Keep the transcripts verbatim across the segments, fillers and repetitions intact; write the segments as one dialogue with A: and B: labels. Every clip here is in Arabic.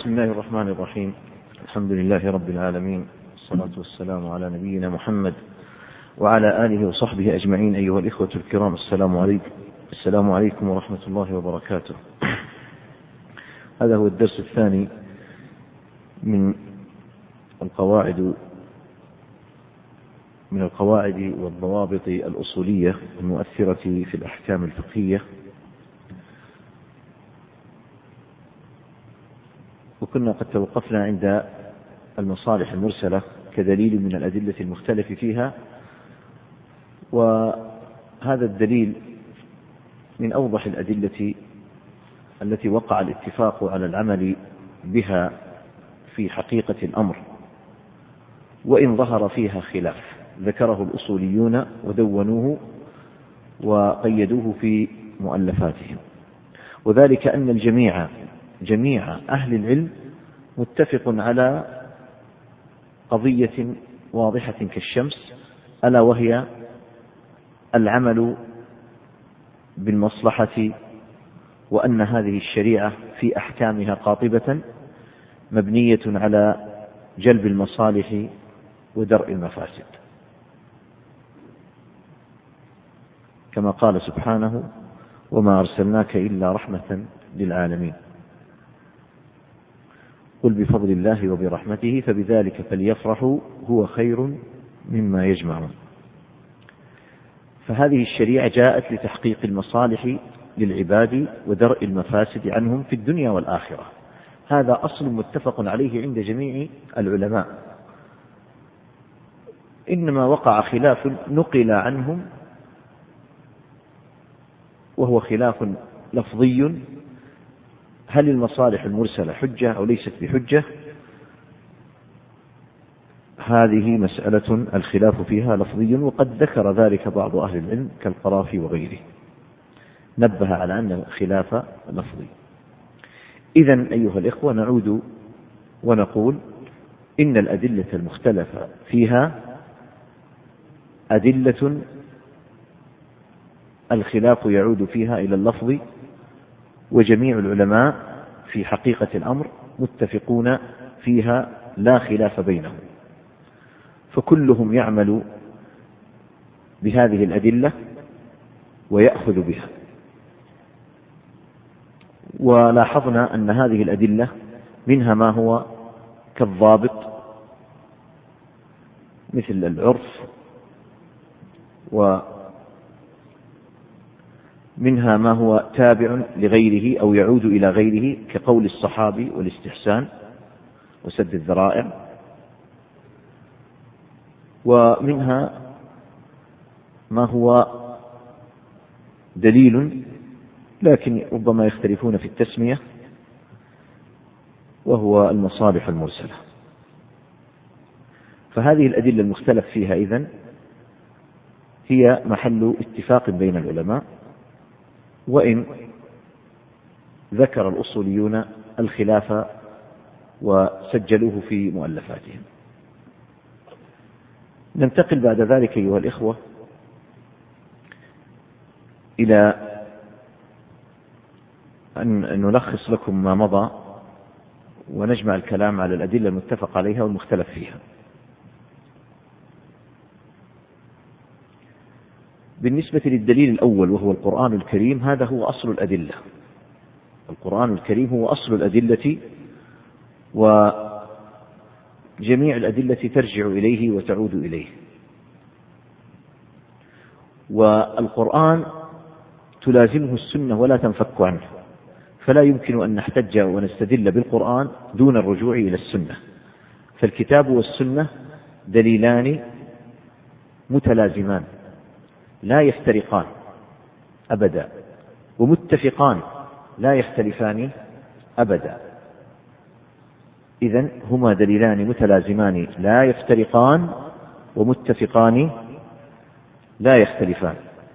A: بسم الله الرحمن الرحيم. الحمد لله رب العالمين، والصلاة والسلام على نبينا محمد وعلى آله وصحبه أجمعين. أيها الإخوة الكرام، السلام عليكم السلام عليكم ورحمة الله وبركاته. هذا هو الدرس الثاني من القواعد من القواعد والضوابط الأصولية المؤثرة في الأحكام الفقهية. وكنا قد توقفنا عند المصالح المرسلة كدليل من الأدلة المختلف فيها، وهذا الدليل من أوضح الأدلة التي وقع الاتفاق على العمل بها في حقيقة الأمر، وإن ظهر فيها خلاف ذكره الأصوليون ودونوه وقيدوه في مؤلفاتهم. وذلك أن الجميع جميع أهل العلم متفق على قضية واضحة كالشمس، ألا وهي العمل بالمصلحة، وأن هذه الشريعة في أحكامها قاطبة مبنية على جلب المصالح ودرء المفاسد، كما قال سبحانه: وما أرسلناك إلا رحمة للعالمين، قل بفضل الله وبرحمته فبذلك فليفرحوا هو خير مما يجمعون. فهذه الشريعة جاءت لتحقيق المصالح للعباد ودرء المفاسد عنهم في الدنيا والآخرة. هذا أصل متفق عليه عند جميع العلماء، إنما وقع خلاف نقل عنهم وهو خلاف لفظي: هل المصالح المرسلة حجة أو ليست بحجة؟ هذه مسألة الخلاف فيها لفظي، وقد ذكر ذلك بعض أهل العلم كالقرافي وغيره، نبه على أن الخلاف لفظي. إذن أيها الإخوة، نعود ونقول إن الأدلة المختلفة فيها أدلة الخلاف يعود فيها إلى اللفظ، وجميع العلماء في حقيقة الأمر متفقون فيها لا خلاف بينهم، فكلهم يعمل بهذه الأدلة ويأخذ بها. ولاحظنا أن هذه الأدلة منها ما هو كالضابط مثل العرف، ومنها ما هو تابع لغيره أو يعود إلى غيره كقول الصحابي والاستحسان وسد الذرائع، ومنها ما هو دليل لكن ربما يختلفون في التسمية، وهو المصالح المرسلة. فهذه الأدلة المختلف فيها إذن هي محل اتفاق بين العلماء، وإن ذكر الأصوليون الخلاف وسجلوه في مؤلفاتهم. ننتقل بعد ذلك أيها الإخوة إلى أن نلخص لكم ما مضى ونجمع الكلام على الأدلة المتفق عليها والمختلف فيها. بالنسبة للدليل الأول وهو القرآن الكريم، هذا هو أصل الأدلة. القرآن الكريم هو أصل الأدلة، وجميع الأدلة ترجع إليه وتعود إليه. والقرآن تلازمه السنة ولا تنفك عنه، فلا يمكن أن نحتج ونستدل بالقرآن دون الرجوع إلى السنة. فالكتاب والسنة دليلان متلازمان لا يفترقان أبدا، ومتفقان لا يختلفان أبدا. إذن هما دليلان متلازمان لا يفترقان ومتفقان لا يختلفان.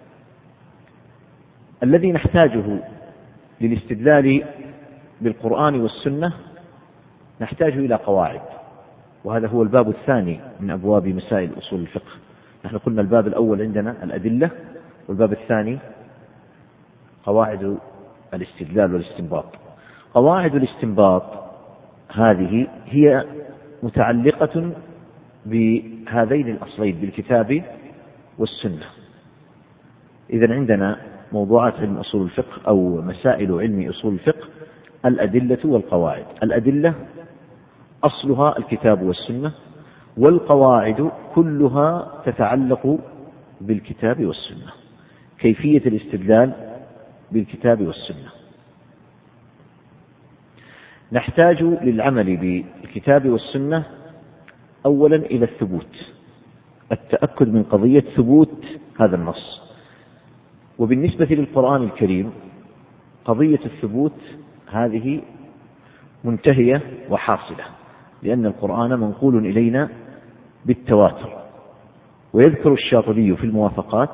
A: الذي نحتاجه للاستدلال بالقرآن والسنة نحتاج إلى قواعد، وهذا هو الباب الثاني من أبواب مسائل أصول الفقه. نحن قلنا الباب الأول عندنا الأدلة، والباب الثاني قواعد الاستدلال والاستنباط. قواعد الاستنباط هذه هي متعلقة بهذين الأصلين، بالكتاب والسنة. إذن عندنا موضوعات علم أصول الفقه أو مسائل علم أصول الفقه: الأدلة والقواعد. الأدلة أصلها الكتاب والسنة، والقواعد كلها تتعلق بالكتاب والسنة، كيفية الاستدلال بالكتاب والسنة. نحتاج للعمل بالكتاب والسنة أولا إلى الثبوت، التأكد من قضية ثبوت هذا النص. وبالنسبة للقرآن الكريم قضية الثبوت هذه منتهية وحاصلة، لأن القرآن منقول إلينا بالتواتر. ويذكر الشاطبي في الموافقات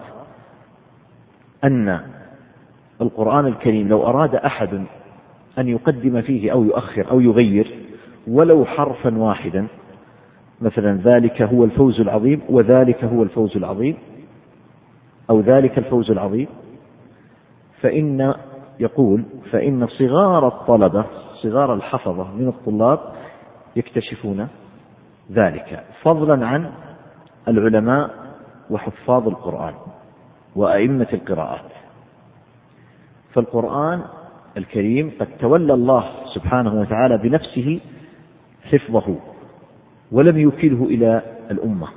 A: أن القرآن الكريم لو أراد أحد أن يقدم فيه أو يؤخر أو يغير ولو حرفا واحدا، مثلا ذلك هو الفوز العظيم وذلك هو الفوز العظيم أو ذلك الفوز العظيم، فإن يقول فإن صغار الطلبة صغار الحفظة من الطلاب يكتشفون ذلك، فضلا عن العلماء وحفاظ القرآن وأئمة القراءات. فالقرآن الكريم قد تولى الله سبحانه وتعالى بنفسه حفظه ولم يوكله إلى الأمة.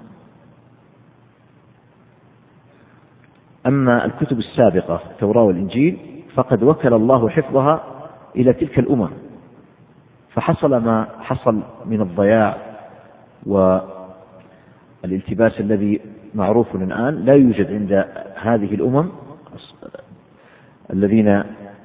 A: أما الكتب السابقة التوراة والإنجيل فقد وكل الله حفظها إلى تلك الأمم، فحصل ما حصل من الضياع والالتباس الذي معروف الآن لا يوجد عند هذه الأمم الذين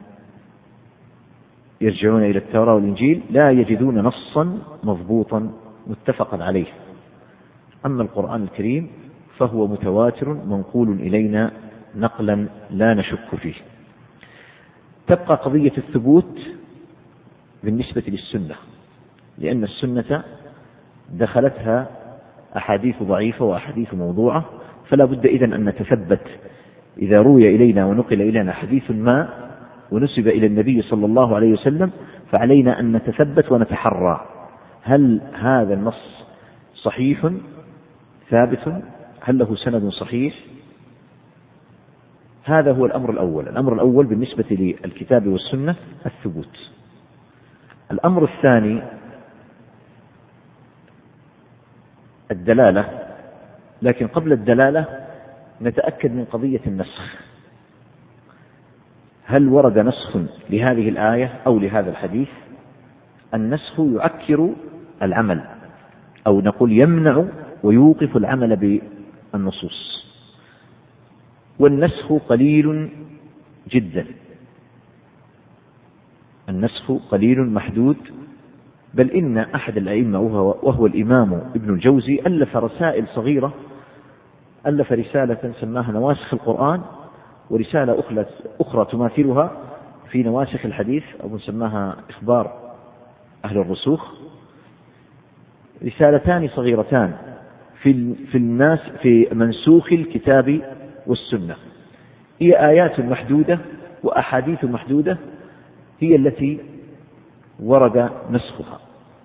A: يرجعون إلى التوراة والإنجيل، لا يجدون نصا مضبوطا متفقا عليه. أما القرآن الكريم فهو متواتر منقول إلينا نقلا لا نشك فيه. تبقى قضية الثبوت بالنسبة للسنة، لأن السنة دخلتها أحاديث ضعيفة وأحاديث موضوعة، فلا بد إذن أن نتثبت. إذا روي إلينا ونقل إلينا حديث ما ونسب إلى النبي صلى الله عليه وسلم فعلينا أن نتثبت ونتحرى هل هذا النص صحيح ثابت، هل له سند صحيح. هذا هو الأمر الأول. الأمر الأول بالنسبة للكتاب والسنة الثبوت. الأمر الثاني الدلالة، لكن قبل الدلالة نتأكد من قضية النسخ. هل ورد نسخ لهذه الآية أو لهذا الحديث؟ النسخ يعكر العمل، أو نقول يمنع ويوقف العمل بالنصوص، والنسخ قليل جدا. النسخ قليل محدود، بل إن أحد الأئمة وهو, وهو الإمام ابن الجوزي ألف رسائل صغيرة، ألف رسالة سماها نواسخ القرآن، ورسالة أخرى, أخرى تماثلها في نواسخ الحديث أو سماها إخبار أهل الرسوخ. رسالتان صغيرتان في, في الناس في منسوخ الكتاب والسنة. هي آيات محدودة وأحاديث محدودة هي التي ورد نسخها.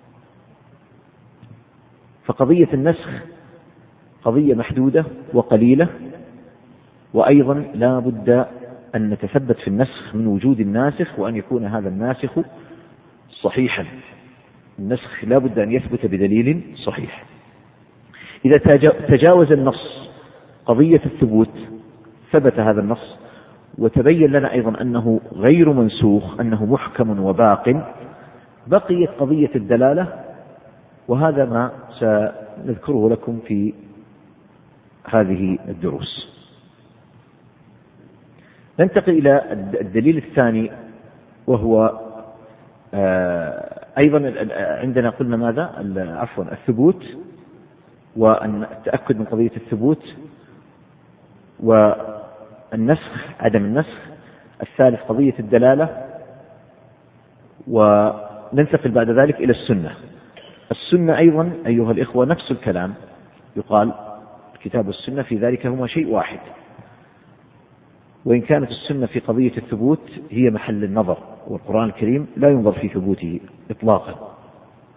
A: فقضية النسخ قضية محدودة وقليلة، وأيضا لا بد أن نتثبت في النسخ من وجود الناسخ وأن يكون هذا الناسخ صحيحا. النسخ لا بد أن يثبت بدليل صحيح. إذا تجاوز النص قضية الثبوت ثبت هذا النص وتبين لنا أيضا أنه غير منسوخ، أنه محكم وباق، بقيت قضية الدلالة، وهذا ما سنذكره لكم في هذه الدروس. ننتقل إلى الدليل الثاني، وهو أيضا عندنا قلنا ماذا؟ عفوا الثبوت والتأكد من قضية الثبوت، والنسخ عدم النسخ. الثالث قضية الدلالة، وننتقل بعد ذلك إلى السنة. السنة أيضا أيها الإخوة نفس الكلام، يقال الكتاب والسنة في ذلك هما شيء واحد، وإن كانت السنة في قضية الثبوت هي محل النظر، والقرآن الكريم لا ينظر في ثبوته إطلاقا.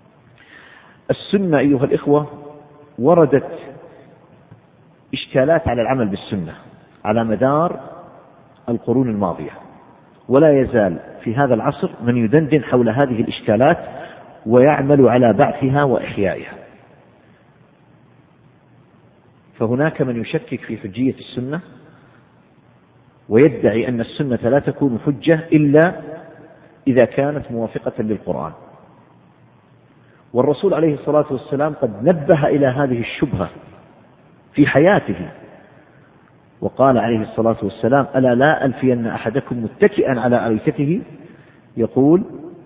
A: السنة أيها الإخوة وردت إشكالات على العمل بالسنة على مدار القرون الماضية، ولا يزال في هذا العصر من يدندن حول هذه الإشكالات ويعمل على بعثها وإحيائها. فهناك من يشكك في حجية السنة ويدعي أن السنة لا تكون حجة إلا إذا كانت موافقة للقرآن، والرسول عليه الصلاة والسلام قد نبه إلى هذه الشبهة في حياته، وقال عليه الصلاة والسلام: ألا لا ألفين أحدكم متكئا على أريكته يقول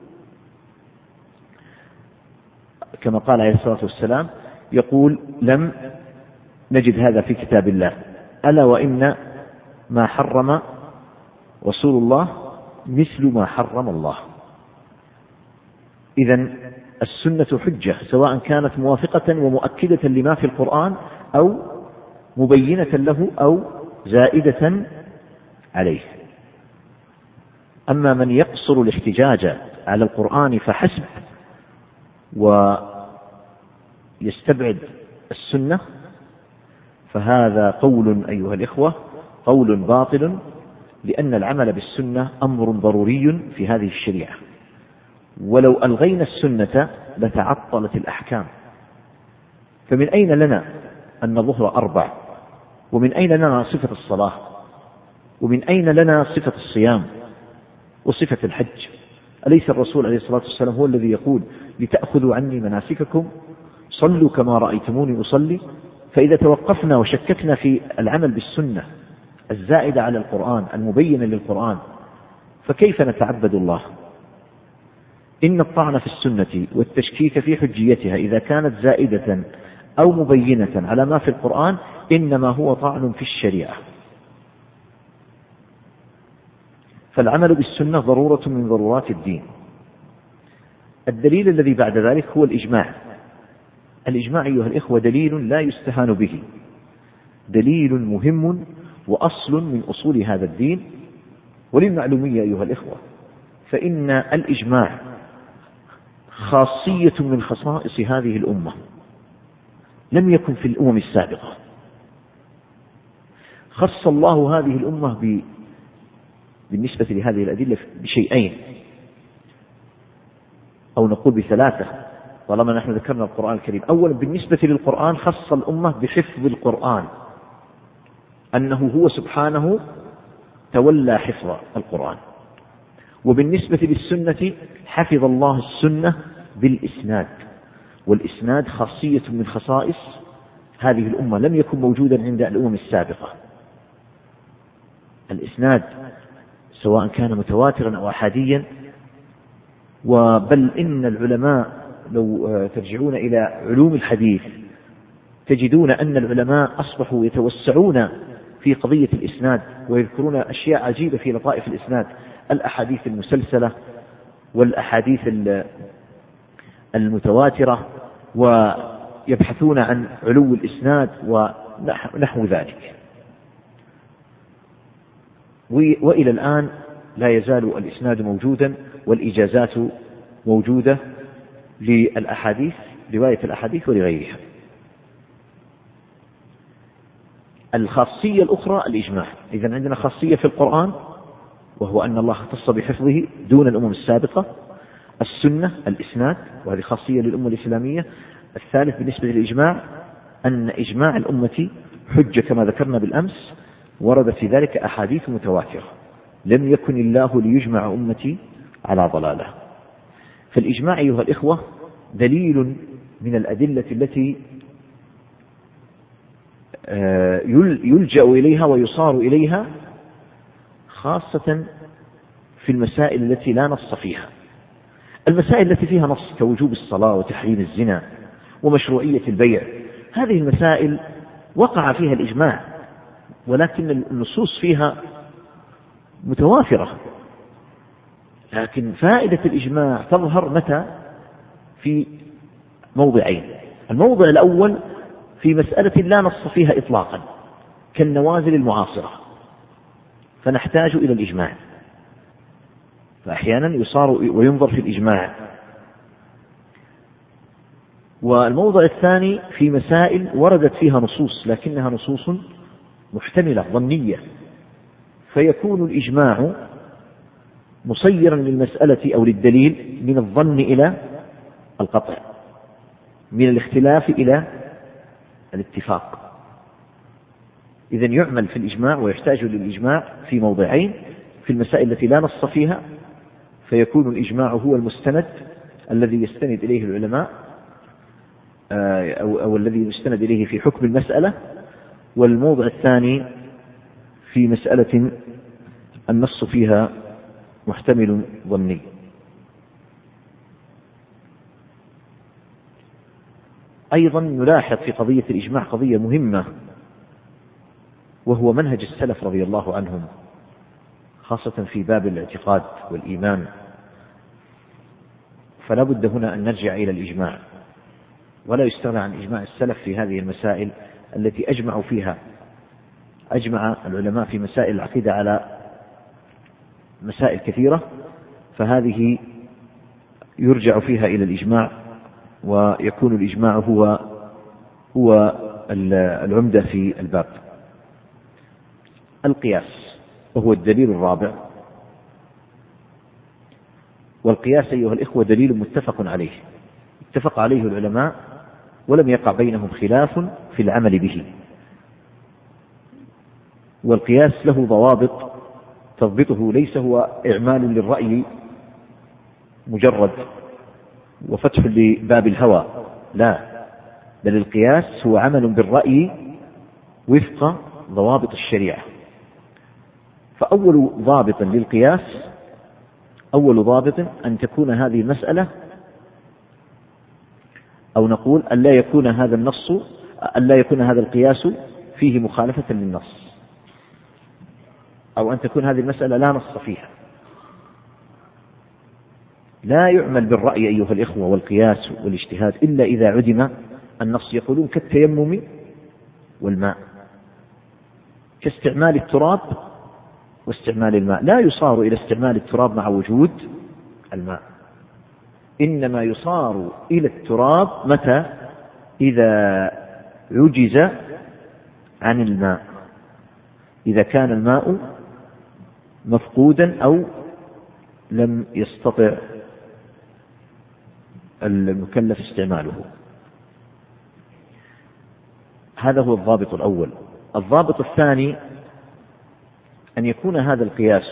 A: كما قال عليه الصلاة والسلام يقول: لم نجد هذا في كتاب الله، ألا وإن ما حرم رسول الله مثل ما حرم الله. إذن السنة حجة سواء كانت موافقة ومؤكدة لما في القرآن أو مبينة له أو زائدة عليه. أما من يقصر الاحتجاج على القرآن فحسب ويستبعد السنة فهذا قول أيها الإخوة قول باطل، لأن العمل بالسنة أمر ضروري في هذه الشريعة، ولو ألغينا السنة لتعطلت الأحكام. فمن أين لنا أن الظهر أربع؟ ومن أين لنا صفة الصلاة؟ ومن أين لنا صفة الصيام وصفة الحج؟ أليس الرسول عليه الصلاة والسلام هو الذي يقول: لتأخذوا عني مناسككم، صلوا كما رأيتموني أصلي؟ فإذا توقفنا وشككنا في العمل بالسنة الزائدة على القرآن المبينة للقرآن فكيف نتعبد الله؟ إن الطعن في السنة والتشكيك في حجيتها إذا كانت زائدة أو مبينة على ما في القرآن إنما هو طعن في الشريعة. فالعمل بالسنة ضرورة من ضرورات الدين. الدليل الذي بعد ذلك هو الإجماع. الإجماع أيها الإخوة دليل لا يستهان به، دليل مهم وأصل من أصول هذا الدين. وللمعلومية أيها الإخوة فإن الإجماع خاصية من خصائص هذه الأمة لم يكن في الأمم السابقة. خص الله هذه الأمة ب... بالنسبة لهذه الأدلة بشيئين، أو نقول بثلاثة طالما نحن ذكرنا القرآن الكريم. أولا بالنسبة للقرآن خص الأمة بحفظ القرآن، أنه هو سبحانه تولى حفظ القرآن. وبالنسبة للسنة حفظ الله السنة بالإسناد، والإسناد خاصية من خصائص هذه الأمة لم يكن موجودا عند الأمم السابقة. الإسناد سواء كان متواترا أو أحاديا، وبل إن العلماء لو ترجعون إلى علوم الحديث تجدون أن العلماء أصبحوا يتوسعون في قضية الإسناد ويذكرون أشياء عجيبة في لطائف الإسناد، الأحاديث المسلسلة والأحاديث المتواترة، ويبحثون عن علو الإسناد ونحو ذلك. وإلى الآن لا يزال الإسناد موجودا والإجازات موجودة للأحاديث، رواية الأحاديث ولغيرها. الخاصية الأخرى الإجماع. إذن عندنا خاصية في القرآن وهو أن الله اختص بحفظه دون الأمم السابقة. السنة الإسناد، وهذه خاصية للأمة الإسلامية. الثالث بالنسبة للإجماع أن إجماع الأمة حجة كما ذكرنا بالأمس، ورد في ذلك أحاديث متواترة. لم يكن الله ليجمع أمتي على ضلالة. فالإجماع أيها الإخوة دليل من الأدلة التي يلجأ إليها ويصار إليها، خاصة في المسائل التي لا نص فيها. المسائل التي فيها نص كوجوب الصلاة وتحريم الزنا ومشروعية البيع، هذه المسائل وقع فيها الإجماع، ولكن النصوص فيها متوافرة. لكن فائدة الإجماع تظهر متى؟ في موضعين. الموضع الأول في مسألة لا نص فيها إطلاقا كالنوازل المعاصرة، فنحتاج إلى الإجماع، فأحيانا يصار وينظر في الإجماع. والموضع الثاني في مسائل وردت فيها نصوص لكنها نصوص محتملة ظنية، فيكون الإجماع مصيرا للمسألة أو للدليل من الظن إلى القطع، من الاختلاف إلى الاتفاق. إذن يعمل في الإجماع ويحتاج للإجماع في موضعين: في المسائل التي لا نص فيها فيكون الإجماع هو المستند الذي يستند إليه العلماء أو, أو الذي يستند إليه في حكم المسألة، والموضع الثاني في مسألة النص فيها محتمل ظني. أيضا نلاحظ في قضية الإجماع قضية مهمة، وهو منهج السلف رضي الله عنهم خاصة في باب الاعتقاد والإيمان. فلا بد هنا أن نرجع إلى الإجماع، ولا يستغنى عن إجماع السلف في هذه المسائل التي أجمعوا فيها. أجمع العلماء في مسائل العقيدة على مسائل كثيرة، فهذه يرجع فيها إلى الإجماع، ويكون الإجماع هو هو العمدة في الباب. القياس وهو الدليل الرابع، والقياس أيها الإخوة دليل متفق عليه، اتفق عليه العلماء ولم يقع بينهم خلاف في العمل به. والقياس له ضوابط تضبطه، ليس هو إعمال للرأي مجرد وفتح لباب الهوى، لا، بل القياس هو عمل بالرأي وفق ضوابط الشريعة. فأول ضابط للقياس أول ضابط أن تكون هذه المسألة، أو نقول أن لا يكون هذا النص أن لا يكون هذا القياس فيه مخالفة للنص، أو أن تكون هذه المسألة لا نص فيها. لا يعمل بالرأي أيها الإخوة والقياس والاجتهاد إلا إذا عدم النص. يقولون كالتيمم والماء، كاستعمال التراب واستعمال الماء. لا يصار إلى استعمال التراب مع وجود الماء، إنما يصار إلى التراب متى؟ إذا عجز عن الماء، إذا كان الماء مفقودا أو لم يستطع المكلف استعماله. هذا هو الضابط الأول. الضابط الثاني أن يكون هذا القياس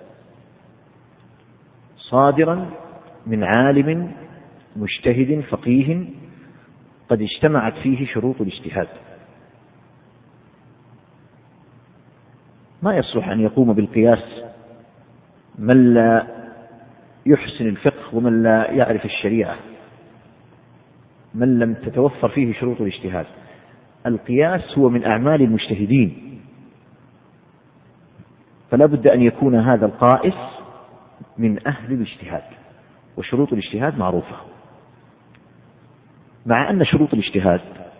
A: صادرا من عالم مجتهد فقيه قد اجتمعت فيه شروط الاجتهاد. ما يصلح أن يقوم بالقياس من لا يحسن الفقه ومن لا يعرف الشريعة، من لم تتوفر فيه شروط الاجتهاد. القياس هو من أعمال المجتهدين، فلا بد أن يكون هذا القائس من أهل الاجتهاد، وشروط الاجتهاد معروفة. مع أن شروط الاجتهاد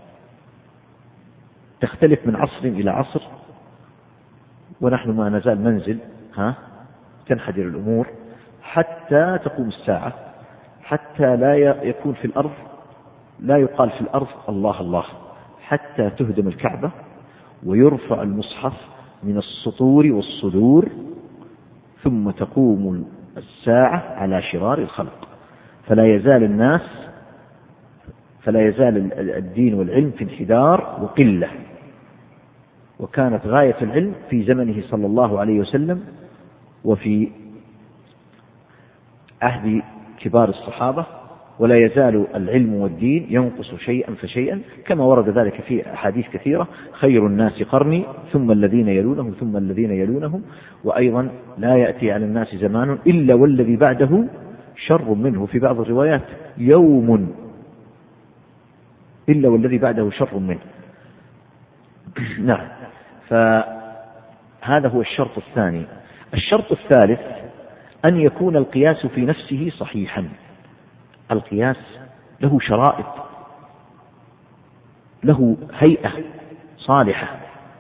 A: تختلف من عصر إلى عصر، ونحن ما نزال منزل ها تنحدر الأمور حتى تقوم الساعة، حتى لا يكون في الأرض لا يقال في الأرض الله الله، حتى تهدم الكعبة ويرفع المصحف من السطور والصدور، ثم تقوم الساعة على شرار الخلق. فلا يزال الناس فلا يزال الدين والعلم في انحدار وقلة. وكانت غاية العلم في زمنه صلى الله عليه وسلم وفي عهد كبار الصحابة، ولا يزال العلم والدين ينقص شيئا فشيئا، كما ورد ذلك في أحاديث كثيرة: خير الناس قرني ثم الذين يلونهم ثم الذين يلونهم. وأيضا لا يأتي على الناس زمان إلا والذي بعده شر منه، في بعض الروايات يوم إلا والذي بعده شر منه. نعم، فهذا هو الشرط الثاني. الشرط الثالث أن يكون القياس في نفسه صحيحا. القياس له شرائط، له هيئة صالحة،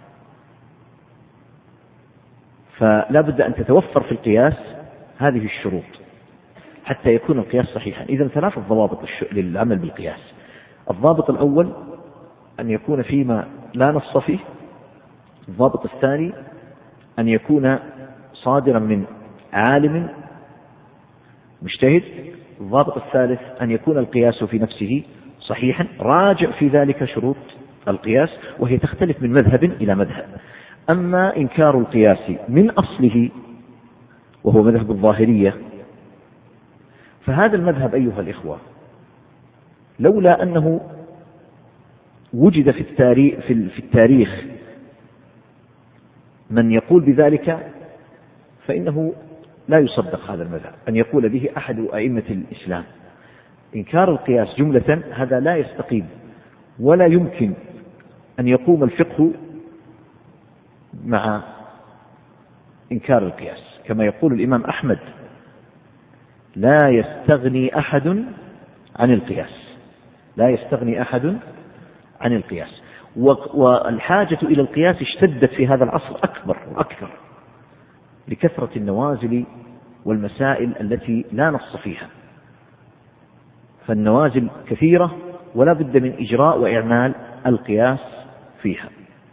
A: فلا بد أن تتوفر في القياس هذه الشروط حتى يكون القياس صحيحا. إذن ثلاثة ضوابط للعمل بالقياس: الضابط الأول أن يكون فيما لا نص فيه. الضابط الثاني أن يكون صادرا من عالم مجتهد. الضابط الثالث أن يكون القياس في نفسه صحيحا. راجع في ذلك شروط القياس، وهي تختلف من مذهب إلى مذهب. أما إنكار القياس من أصله وهو مذهب الظاهرية، فهذا المذهب أيها الإخوة لولا أنه وجد في التاريخ, في التاريخ من يقول بذلك فإنه لا يصدق هذا المذهب أن يقول به أحد أئمة الإسلام. إنكار القياس جملة هذا لا يستقيم، ولا يمكن أن يقوم الفقه مع إنكار القياس. كما يقول الإمام أحمد: لا يستغني أحد عن القياس، لا يستغني أحد عن القياس. والحاجة إلى القياس اشتدت في هذا العصر أكبر وأكثر لكثرة النوازل والمسائل التي لا نص فيها. فالنوازل كثيرة ولا بد من إجراء وإعمال القياس فيها.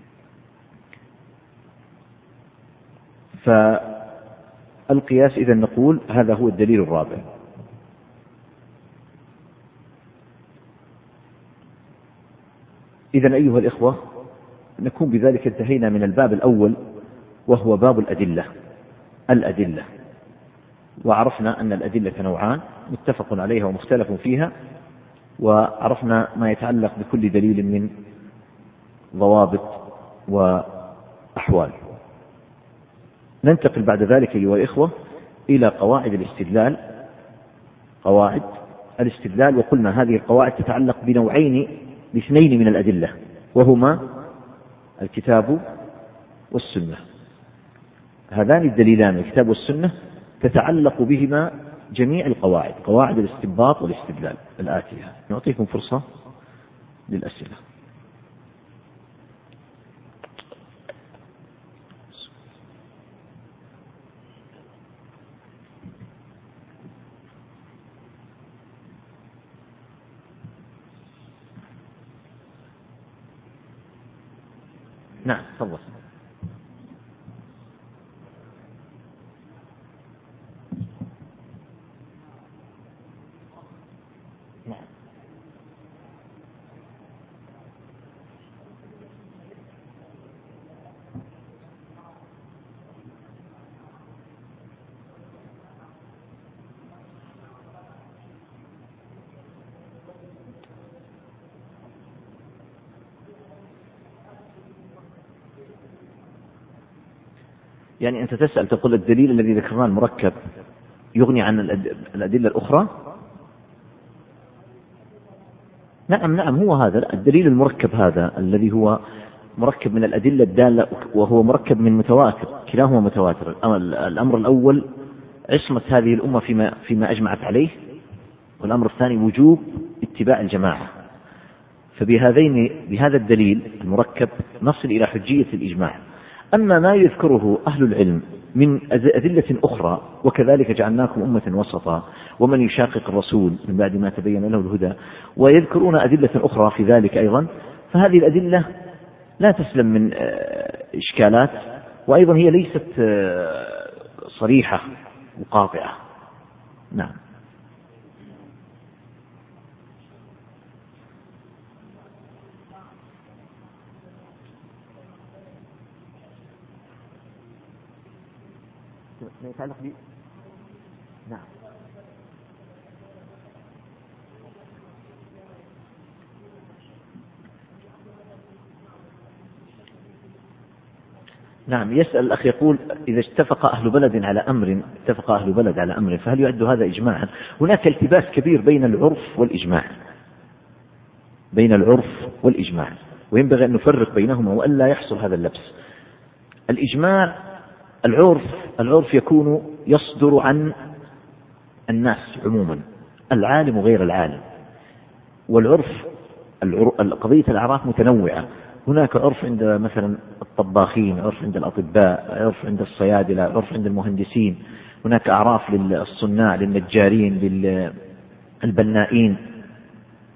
A: فالقياس إذا نقول هذا هو الدليل الرابع. إذن أيها الإخوة نكون بذلك انتهينا من الباب الأول وهو باب الأدلة. الأدلة وعرفنا أن الأدلة نوعان: متفق عليها ومختلف فيها، وعرفنا ما يتعلق بكل دليل من ضوابط وأحوال. ننتقل بعد ذلك أيها الإخوة إلى قواعد الاستدلال. قواعد الاستدلال، وقلنا هذه القواعد تتعلق بنوعين باثنين من الأدلة، وهما الكتاب والسنة. هذان الدليلان الكتاب والسنة تتعلق بهما جميع القواعد، قواعد الاستنباط والاستدلال الآتية. نعطيكم فرصة للأسئلة. نعم تفضل. نعم. يعني أنت تسأل تقول الدليل الذي ذكرناه المركب يغني عن الأدلة الأخرى؟ نعم نعم هو هذا الدليل المركب، هذا الذي هو مركب من الأدلة الدالة، وهو مركب من متواتر، كلاهما متواتر. الأمر الأول عصمة هذه الأمة فيما, فيما أجمعت عليه، والأمر الثاني وجوب اتباع الجماعة. فبهذين بهذا الدليل المركب نصل إلى حجية الإجماع. أما ما يذكره أهل العلم من أدلة أخرى: وكذلك جعلناكم أمة وسطا ومن يشاقق الرسول من بعد ما تبين له الهدى، ويذكرون أدلة أخرى في ذلك أيضا، فهذه الأدلة لا تسلم من إشكالات، وأيضا هي ليست صريحة وقاطعة. نعم. ما يتعلق بي؟ نعم. نعم. يسأل الأخ يقول: إذا اتفق أهل بلد على أمر اتفق أهل بلد على أمر فهل يعد هذا إجماعا؟ هناك التباس كبير بين العرف والإجماع، بين العرف والإجماع، وينبغي أن نفرق بينهما وألا يحصل هذا اللبس. الإجماع العرف العرف يكون يصدر عن الناس عموما، العالم وغير العالم. والعرف قضية الأعراف متنوعة، هناك عرف عند مثلا الطباخين، عرف عند الأطباء، عرف عند الصيادلة، عرف عند المهندسين، هناك أعراف للصناع، للنجارين، للبنائين.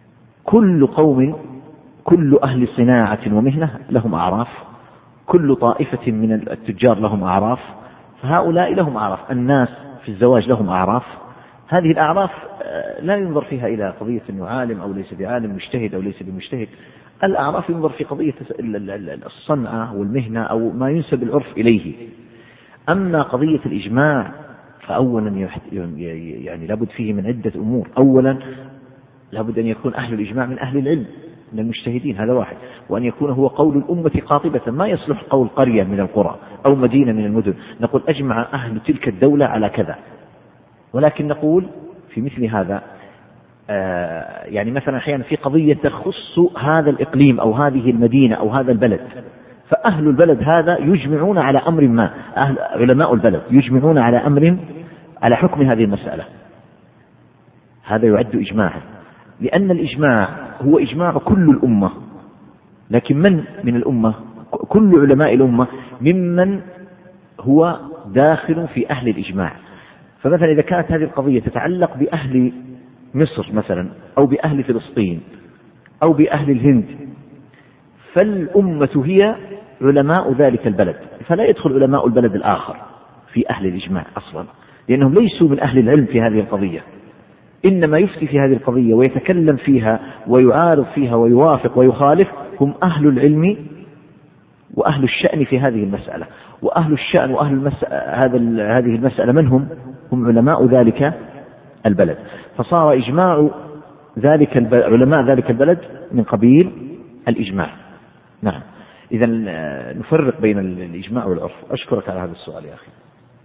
A: كل قوم، كل أهل صناعة ومهنة لهم أعراف، كل طائفة من التجار لهم أعراف، فهؤلاء لهم أعراف. الناس في الزواج لهم أعراف، هذه الأعراف لا ينظر فيها إلى قضية أنه عالم أو ليس بعالم، مجتهد أو ليس بمجتهد. الأعراف ينظر في قضية الصنعة والمهنة أو ما ينسب العرف إليه. أما قضية الإجماع فأولا يعني لابد فيه من عدة أمور. أولا لابد أن يكون أهل الإجماع من أهل العلم من المجتهدين، هذا واحد، وأن يكون هو قول الأمة قاطبة، ما يصلح قول قرية من القرى أو مدينة من المدن نقول أجمع أهل تلك الدولة على كذا. ولكن نقول في مثل هذا آه يعني مثلا أحيانا في قضية تخص هذا الإقليم أو هذه المدينة أو هذا البلد، فأهل البلد هذا يجمعون على أمر ما، أهل علماء البلد يجمعون على أمر، على حكم هذه المسألة، هذا يعد إجماعا، لأن الإجماع هو إجماع كل الأمة. لكن من من الأمة؟ كل علماء الأمة ممن هو داخل في أهل الإجماع. فمثلا إذا كانت هذه القضية تتعلق بأهل مصر مثلا أو بأهل فلسطين أو بأهل الهند، فالأمة هي علماء ذلك البلد، فلا يدخل علماء البلد الآخر في أهل الإجماع أصلا، لأنهم ليسوا من أهل العلم في هذه القضية. إنما يفتي في هذه القضية ويتكلم فيها ويعارض فيها ويوافق ويخالف هم أهل العلم وأهل الشأن في هذه المسألة. وأهل الشأن وأهل المسألة هذه المسألة من هم؟ هم علماء ذلك البلد. فصار إجماع ذلك البلد، علماء ذلك البلد من قبيل الإجماع. نعم، إذا نفرق بين الإجماع والعرف. أشكرك على هذا السؤال يا أخي.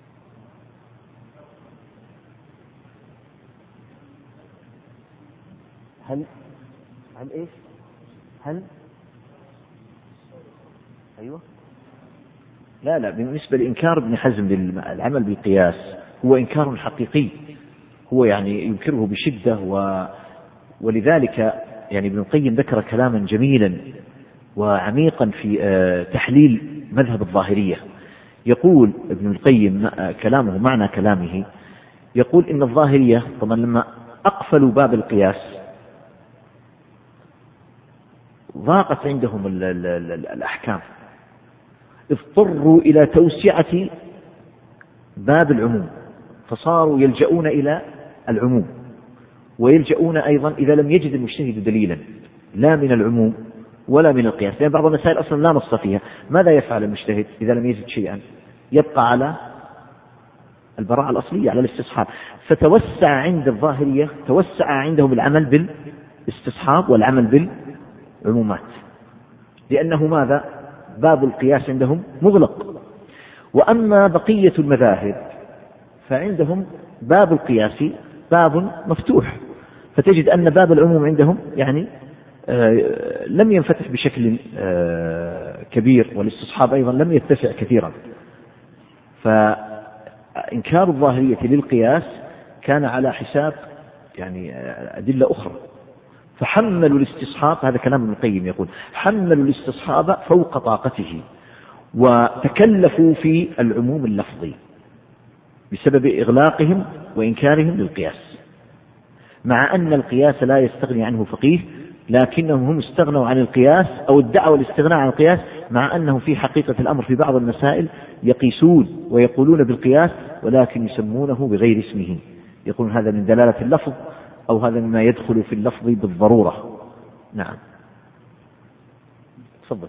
A: هل هل إيش هل أيوة لا لا بالنسبة لإنكار ابن حزم للعمل بالقياس هو إنكار حقيقي، هو يعني ينكره بشدة، و ولذلك يعني ابن القيم ذكر كلاما جميلا وعميقا في تحليل مذهب الظاهرية. يقول ابن القيم كلامه معنى كلامه، يقول إن الظاهرية طبعا لما أقفلوا باب القياس ضاقت عندهم ال ال ال الأحكام، اضطروا إلى توسعة باب العموم، فصاروا يلجؤون إلى العموم، ويلجؤون أيضا إذا لم يجد المجتهد دليلا لا من العموم ولا من القياس، لأن بعض المسائل أصلا لا نص فيها، ماذا يفعل المجتهد إذا لم يجد شيئا؟ يبقى على البراءة الأصلية، على الاستصحاب. فتوسع عند الظاهرية، توسع عندهم العمل بالاستصحاب والعمل بالعمومات، لأنه ماذا؟ باب القياس عندهم مغلق. وأما بقية المذاهب فعندهم باب القياس باب مفتوح، فتجد أن باب العموم عندهم يعني آه لم ينفتح بشكل آه كبير، والاستصحاب أيضا لم يتسع كثيرا. فإنكار الظاهرية للقياس كان على حساب يعني أدلة أخرى، فحملوا الاستصحاب، هذا كلام ابن القيم يقول، حملوا الاستصحاب فوق طاقته، وتكلفوا في العموم اللفظي بسبب إغلاقهم وإنكارهم للقياس، مع أن القياس لا يستغني عنه فقيه، لكنهم هم استغنوا عن القياس أو ادعوا الاستغناء عن القياس، مع أنهم في حقيقة الأمر في بعض المسائل يقيسون ويقولون بالقياس ولكن يسمونه بغير اسمه، يقولون هذا من دلالة اللفظ أو هذا مما يدخل في اللفظ بالضرورة. نعم، تفضل.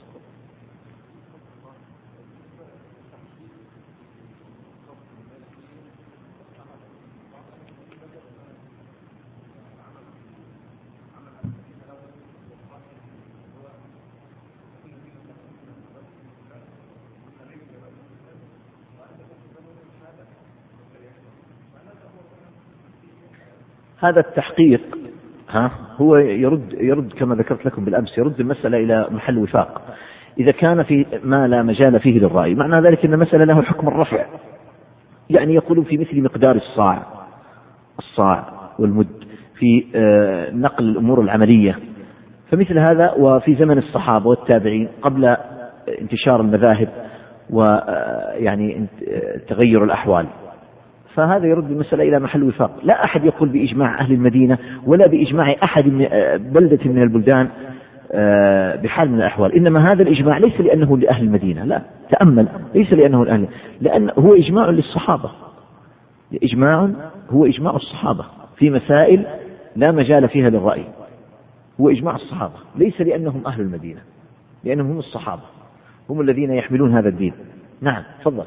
A: هذا التحقيق ها هو يرد يرد كما ذكرت لكم بالأمس، يرد المسألة إلى محل وفاق. إذا كان في ما لا مجال فيه للرأي، معنى ذلك أن المسألة له حكم الرفع، يعني يقولون في مثل مقدار الصاع الصاع والمد في نقل الأمور العملية، فمثل هذا. وفي زمن الصحابة والتابعين قبل انتشار المذاهب ويعني تغير الأحوال، فهذا يرد المسألة إلى محل وفاق. لا أحد يقول بإجماع أهل المدينة ولا بإجماع أحد من بلدة من البلدان بحال من الأحوال، إنما هذا الإجماع ليس لأنه لأهل المدينة، لا، تأمل، ليس لأنه لأهل، لأن هو إجماع للصحابة، إجماع هو إجماع الصحابة في مسائل لا مجال فيها للرأي، هو إجماع الصحابة، ليس لأنهم أهل المدينة، لأنهم هم الصحابة، هم الذين يحملون هذا الدين. نعم تفضل.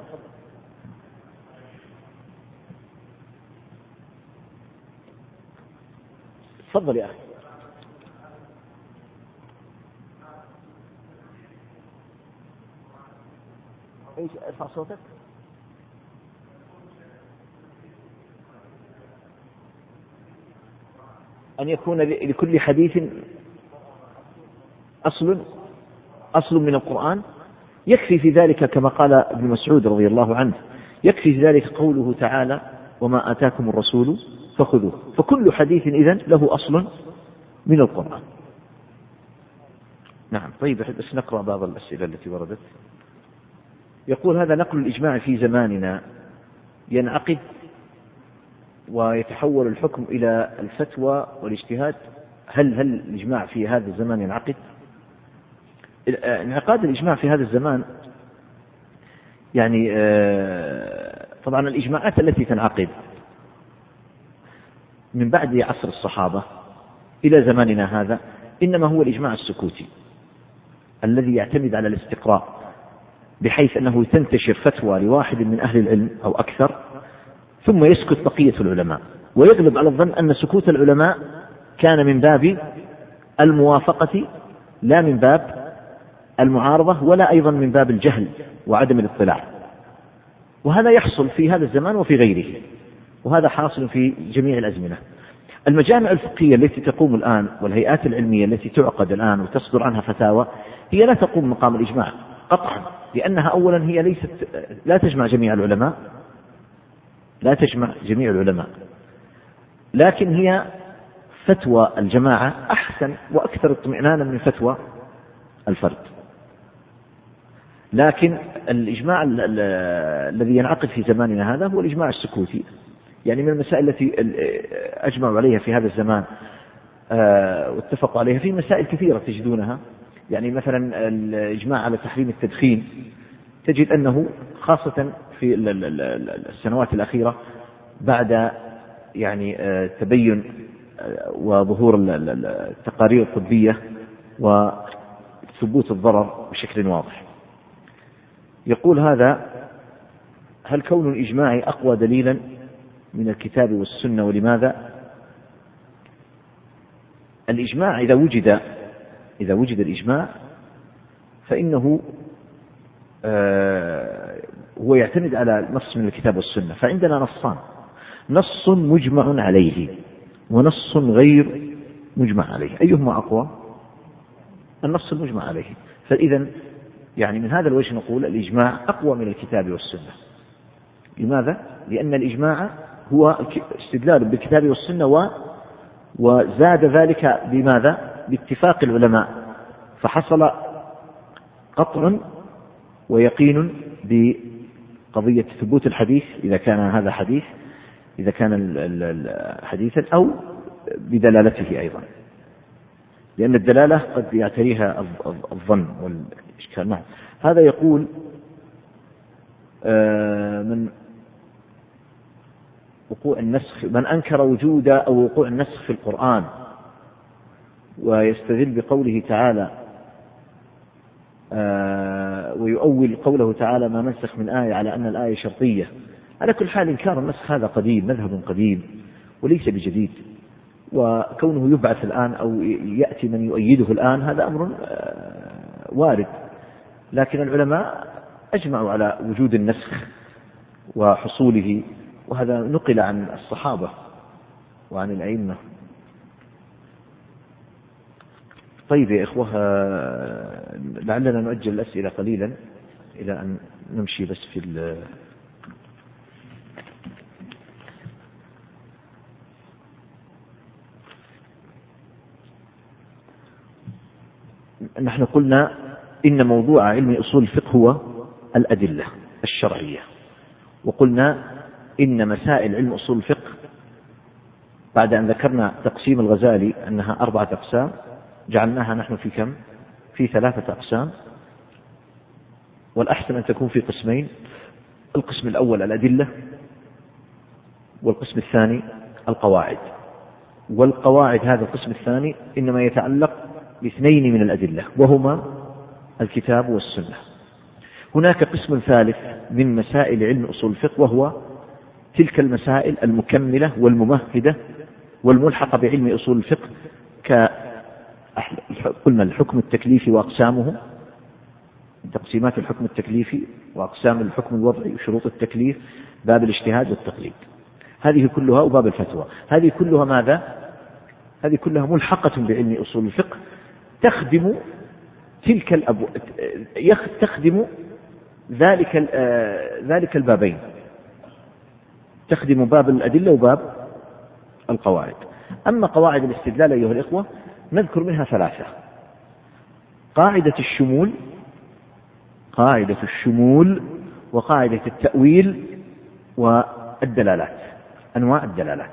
A: تفضل يا أخي. ايش ارفع صوتك؟ أن يكون لكل حديث أصل أصل من القرآن، يكفي في ذلك كما قال ابن مسعود رضي الله عنه، يكفي في ذلك قوله تعالى وما آتاكم الرسول فخذوه، فكل حديث إذن له أصل من القرآن. نعم طيب، بس نقرأ بعض الأسئلة التي وردت. يقول هذا نقل الإجماع في زماننا ينعقد ويتحول الحكم إلى الفتوى والاجتهاد، هل هل الإجماع في هذا الزمان ينعقد؟ انعقاد الإجماع في هذا الزمان يعني طبعا الإجماعات التي تنعقد من بعد عصر الصحابة إلى زماننا هذا إنما هو الإجماع السكوتي الذي يعتمد على الاستقراء، بحيث أنه تنتشر فتوى لواحد من أهل العلم أو أكثر ثم يسكت بقية العلماء، ويغلب على الظن أن سكوت العلماء كان من باب الموافقة لا من باب المعارضة، ولا أيضا من باب الجهل وعدم الاطلاع، وهذا يحصل في هذا الزمان وفي غيره، وهذا حاصل في جميع الأزمنة. المجامع الفقهية التي تقوم الآن والهيئات العلمية التي تعقد الآن وتصدر عنها فتاوى هي لا تقوم مقام الإجماع قطعا، لأنها أولا هي ليست لا تجمع جميع العلماء لا تجمع جميع العلماء لكن هي فتوى الجماعة أحسن وأكثر اطمئنانا من فتوى الفرد. لكن الإجماع الذي ينعقد في زماننا هذا هو الإجماع السكوتي، يعني من المسائل التي أجمعوا عليها في هذا الزمان واتفقوا عليها في مسائل كثيرة تجدونها، يعني مثلا الإجماع على تحريم التدخين، تجد أنه خاصة في السنوات الأخيرة بعد يعني تبين وظهور التقارير الطبية وثبوت الضرر بشكل واضح. يقول هذا هل كون الإجماع أقوى دليلا من الكتاب والسنة ولماذا؟ الإجماع إذا وجد إذا وجد الإجماع فإنه آه هو يعتمد على نص من الكتاب والسنة، فعندنا نصان، نص مجمع عليه ونص غير مجمع عليه، أيهما أقوى؟ النص المجمع عليه. فإذا يعني من هذا الوجه نقول الإجماع أقوى من الكتاب والسنة. لماذا؟ لأن الإجماع هو استدلال بالكتاب والسنة و وزاد ذلك بماذا؟ باتفاق العلماء، فحصل قطع ويقين بقضية ثبوت الحديث إذا كان هذا حديث إذا كان حديثا أو بدلالته أيضا، لأن الدلالة قد يعتريها الظن والإشكال. نعم هذا يقول من وقوع النسخ، من أنكر وجود أو وقوع النسخ في القرآن ويستدل بقوله تعالى ويؤول قوله تعالى ما ننسخ من آية على أن الآية شرطية، على كل حال إنكار النسخ هذا قديم، مذهب قديم وليس بجديد، وكونه يبعث الآن أو يأتي من يؤيده الآن هذا أمر وارد، لكن العلماء أجمعوا على وجود النسخ وحصوله، وهذا نقل عن الصحابة وعن الأئمة. طيب يا إخوة لعلنا نؤجل الأسئلة قليلا إلى أن نمشي بس في ال نحن قلنا إن موضوع علم أصول الفقه هو الأدلة الشرعية، وقلنا إن مسائل علم أصول الفقه بعد أن ذكرنا تقسيم الغزالي أنها أربعة أقسام جعلناها نحن في كم؟ في ثلاثة أقسام، والأحسن أن تكون في قسمين. القسم الأول الأدلة، والقسم الثاني القواعد. والقواعد هذا القسم الثاني إنما يتعلق باثنين من الأدلة وهما الكتاب والسنة. هناك قسم ثالث من مسائل علم أصول الفقه وهو تلك المسائل المكملة والممهدة والملحقة بعلم أصول الفقه، قلنا الحكم التكليفي وأقسامه، تقسيمات الحكم التكليفي وأقسام الحكم الوضعي وشروط التكليف، باب الاجتهاد والتقليد، هذه كلها، وباب الفتوى، هذه كلها ماذا؟ هذه كلها ملحقة بعلم أصول الفقه، تخدم تلك الأبو... تخدم ذلك ذلك البابين، تخدم باب الأدلة وباب القواعد. أما قواعد الاستدلال أيها الإخوة نذكر منها ثلاثة: قاعدة الشمول، قاعدة الشمول وقاعدة التأويل والدلالات، أنواع الدلالات.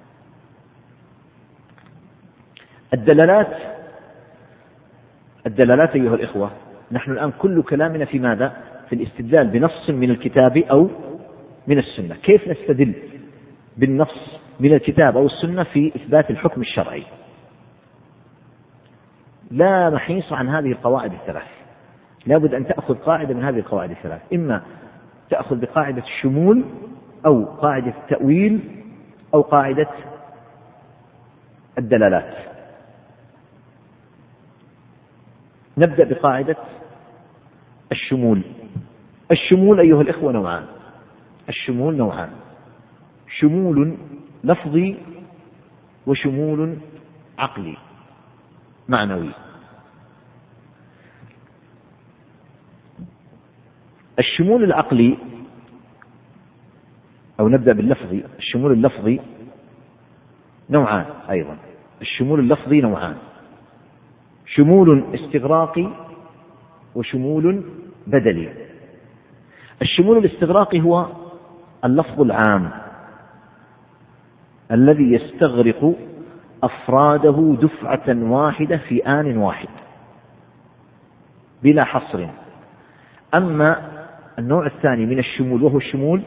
A: الدلالات الدلالات أيها الإخوة، نحن الآن كل كلامنا في ماذا؟ في الاستدلال بنص من الكتاب أو من السنة. كيف نستدل بالنص من الكتاب أو السنة في إثبات الحكم الشرعي؟ لا محيص عن هذه القواعد الثلاث، لابد أن تأخذ قاعدة من هذه القواعد الثلاث، إما تأخذ بقاعدة الشمول أو قاعدة التأويل أو قاعدة الدلالات. نبدأ بقاعدة الشمول. الشمول أيها الإخوة نوعان، الشمول نوعان: شمول لفظي وشمول عقلي معنوي. الشمول العقلي، أو نبدأ باللفظي، الشمول اللفظي نوعان أيضا. الشمول اللفظي نوعان: شمول استغراقي وشمول بدلي. الشمول الاستغراقي هو اللفظ العام الذي يستغرق أفراده دفعة واحدة في آن واحد بلا حصر. أما النوع الثاني من الشمول وهو الشمول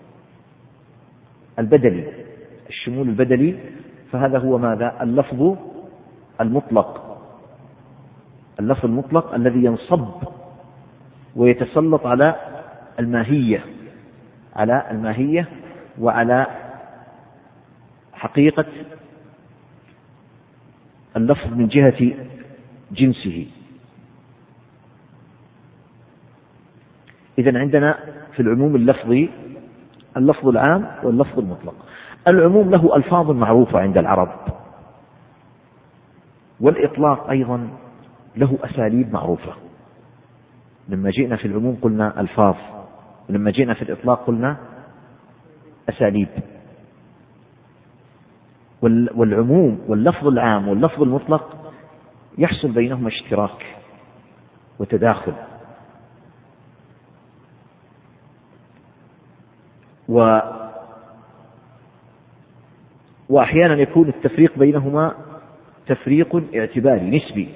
A: البدلي، الشمول البدلي فهذا هو ماذا؟ اللفظ المطلق، اللفظ المطلق الذي ينصب ويتسلط على الماهية، على الماهية وعلى حقيقة اللفظ من جهة جنسه. إذن عندنا في العموم اللفظي اللفظ العام واللفظ المطلق. العموم له ألفاظ معروفة عند العرب، والإطلاق أيضا له أساليب معروفة. لما جئنا في العموم قلنا ألفاظ، ولما جئنا في الإطلاق قلنا أساليب. والعموم واللفظ العام واللفظ المطلق يحصل بينهما اشتراك وتداخل، و وأحيانا يكون التفريق بينهما تفريق اعتباري نسبي.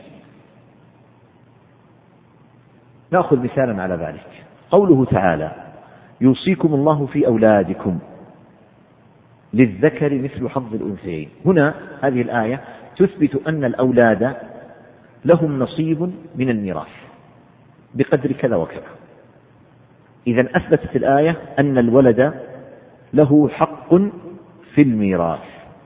A: نأخذ مثالا على ذلك: قوله تعالى: يوصيكم الله في أولادكم للذكر مثل حظ الأنثيين. هنا هذه الآية تثبت أن الأولاد لهم نصيب من الميراث بقدر كذا وكذا. إذن أثبتت الآية أن الولد له حق في الميراث.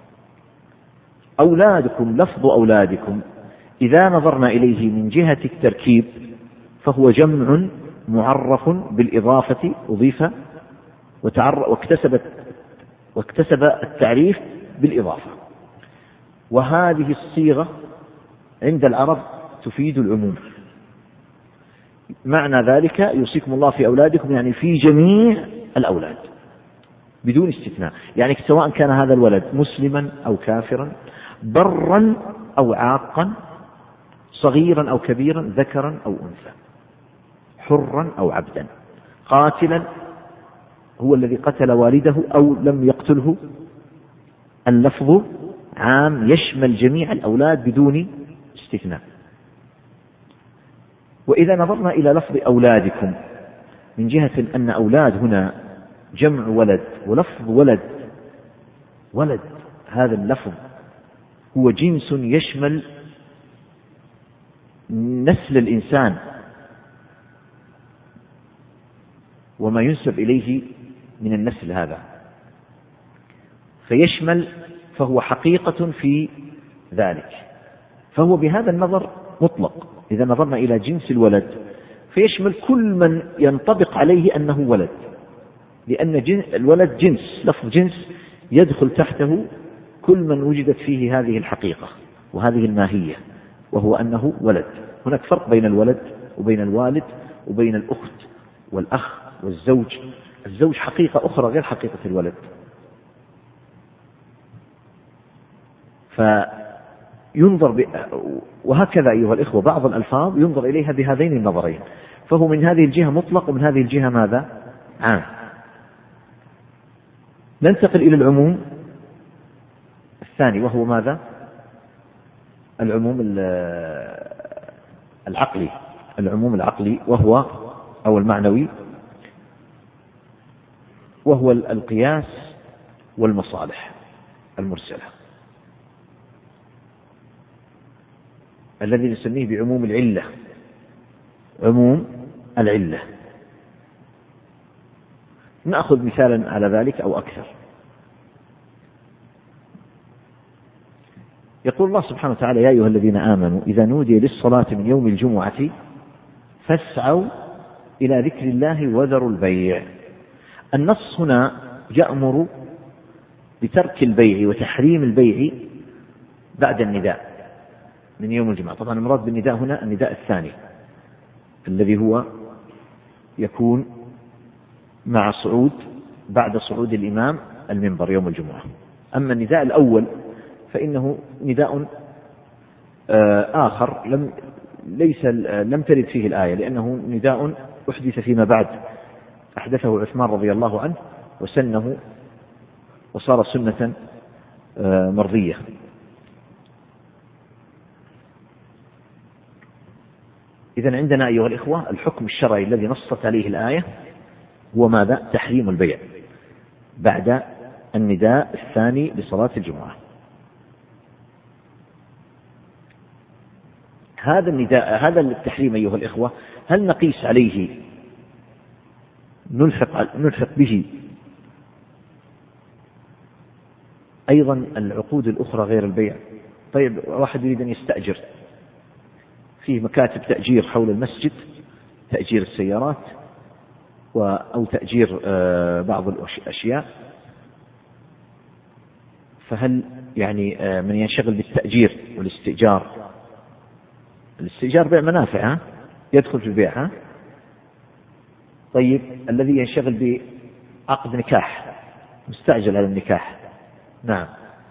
A: أولادكم، لفظ أولادكم إذا نظرنا إليه من جهة التركيب فهو جمع معرف بالإضافة، أضيف واكتسب واكتسب التعريف بالإضافة. وهذه الصيغة عند العرب تفيد العموم. معنى ذلك يوصيكم الله في أولادكم يعني في جميع الأولاد بدون استثناء، يعني سواء كان هذا الولد مسلما أو كافرا، برا أو عاقا، صغيرا أو كبيرا، ذكرا أو أنثى، حرا أو عبدا، قاتلا هو الذي قتل والده أو لم يقتله، اللفظ عام يشمل جميع الأولاد بدون استثناء. وإذا نظرنا إلى لفظ أولادكم من جهة أن أولاد هنا جمع ولد، ولفظ ولد ولد هذا اللفظ هو جنس يشمل نسل الإنسان وما ينسب إليه من النسل هذا، فيشمل فهو حقيقة في ذلك، فهو بهذا النظر مطلق. إذا نظرنا إلى جنس الولد فيشمل كل من ينطبق عليه أنه ولد، لأن الولد جنس، لفظ جنس يدخل تحته كل من وجدت فيه هذه الحقيقة وهذه الماهية، وهو أنه ولد. هناك فرق بين الولد وبين الوالد وبين الأخت والأخ والزوج. الزوج حقيقة أخرى غير حقيقة الولد. فينظر ب... وهكذا أيها الإخوة بعض الألفاظ ينظر إليها بهذين النظرين، فهو من هذه الجهة مطلق ومن هذه الجهة ماذا؟ عام. ننتقل إلى العموم الثاني، وهو ماذا؟ العموم العقلي العموم العقلي وهو أو المعنوي، وهو القياس والمصالح المرسلة الذي نسميه بعموم العلة. عموم العلة نأخذ مثالا على ذلك أو أكثر. يقول الله سبحانه وتعالى: يا أيها الذين آمنوا إذا نودي للصلاة من يوم الجمعة فاسعوا إلى ذكر الله وذروا البيع. النص هنا يأمر بترك البيع وتحريم البيع بعد النداء من يوم الجمعة. طبعا المراد بالنداء هنا النداء الثاني الذي هو يكون مع صعود بعد صعود الإمام المنبر يوم الجمعة. أما النداء الأول فإنه نداء آخر لم ليس لم ترد فيه الآية، لأنه نداء أحدث فيما بعد، أحدثه عثمان رضي الله عنه وسنه وصار سنة مرضية. إذن عندنا أيها الإخوة الحكم الشرعي الذي نصت عليه الآية هو ماذا؟ تحريم البيع بعد النداء الثاني لصلاة الجمعة. هذا النداء هذا التحريم أيها الإخوة هل نقيس عليه نلحق, نلحق به أيضا العقود الأخرى غير البيع؟ طيب واحد يريد أن يستأجر، فيه مكاتب تأجير حول المسجد، تأجير السيارات أو تأجير بعض الأشياء، فهل يعني من ينشغل بالتأجير والاستئجار؟ الاستئجار بيع منافع، ها؟ يدخل في البيع، ها؟ طيب الذي ينشغل بعقد نكاح مستعجل على النكاح، نعم.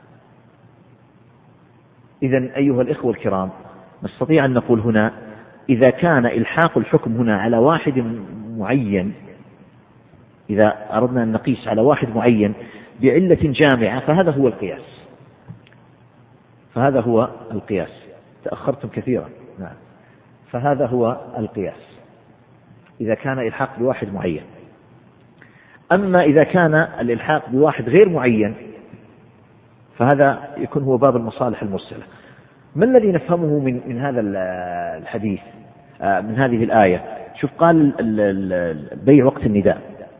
A: إذن أيها الإخوة الكرام نستطيع أن نقول هنا إذا كان إلحاق الحكم هنا على واحد معين، إذا أردنا أن نقيس على واحد معين بعلة جامعة فهذا هو القياس، فهذا هو القياس. تأخرتم كثيرا، نعم. فهذا هو القياس إذا كان إلحاق بواحد معين. أما إذا كان الإلحاق بواحد غير معين فهذا يكون هو باب المصالح المرسلة. ما الذي نفهمه من من هذا الحديث، من هذه الآية؟ شوف، قال البيع وقت النداء،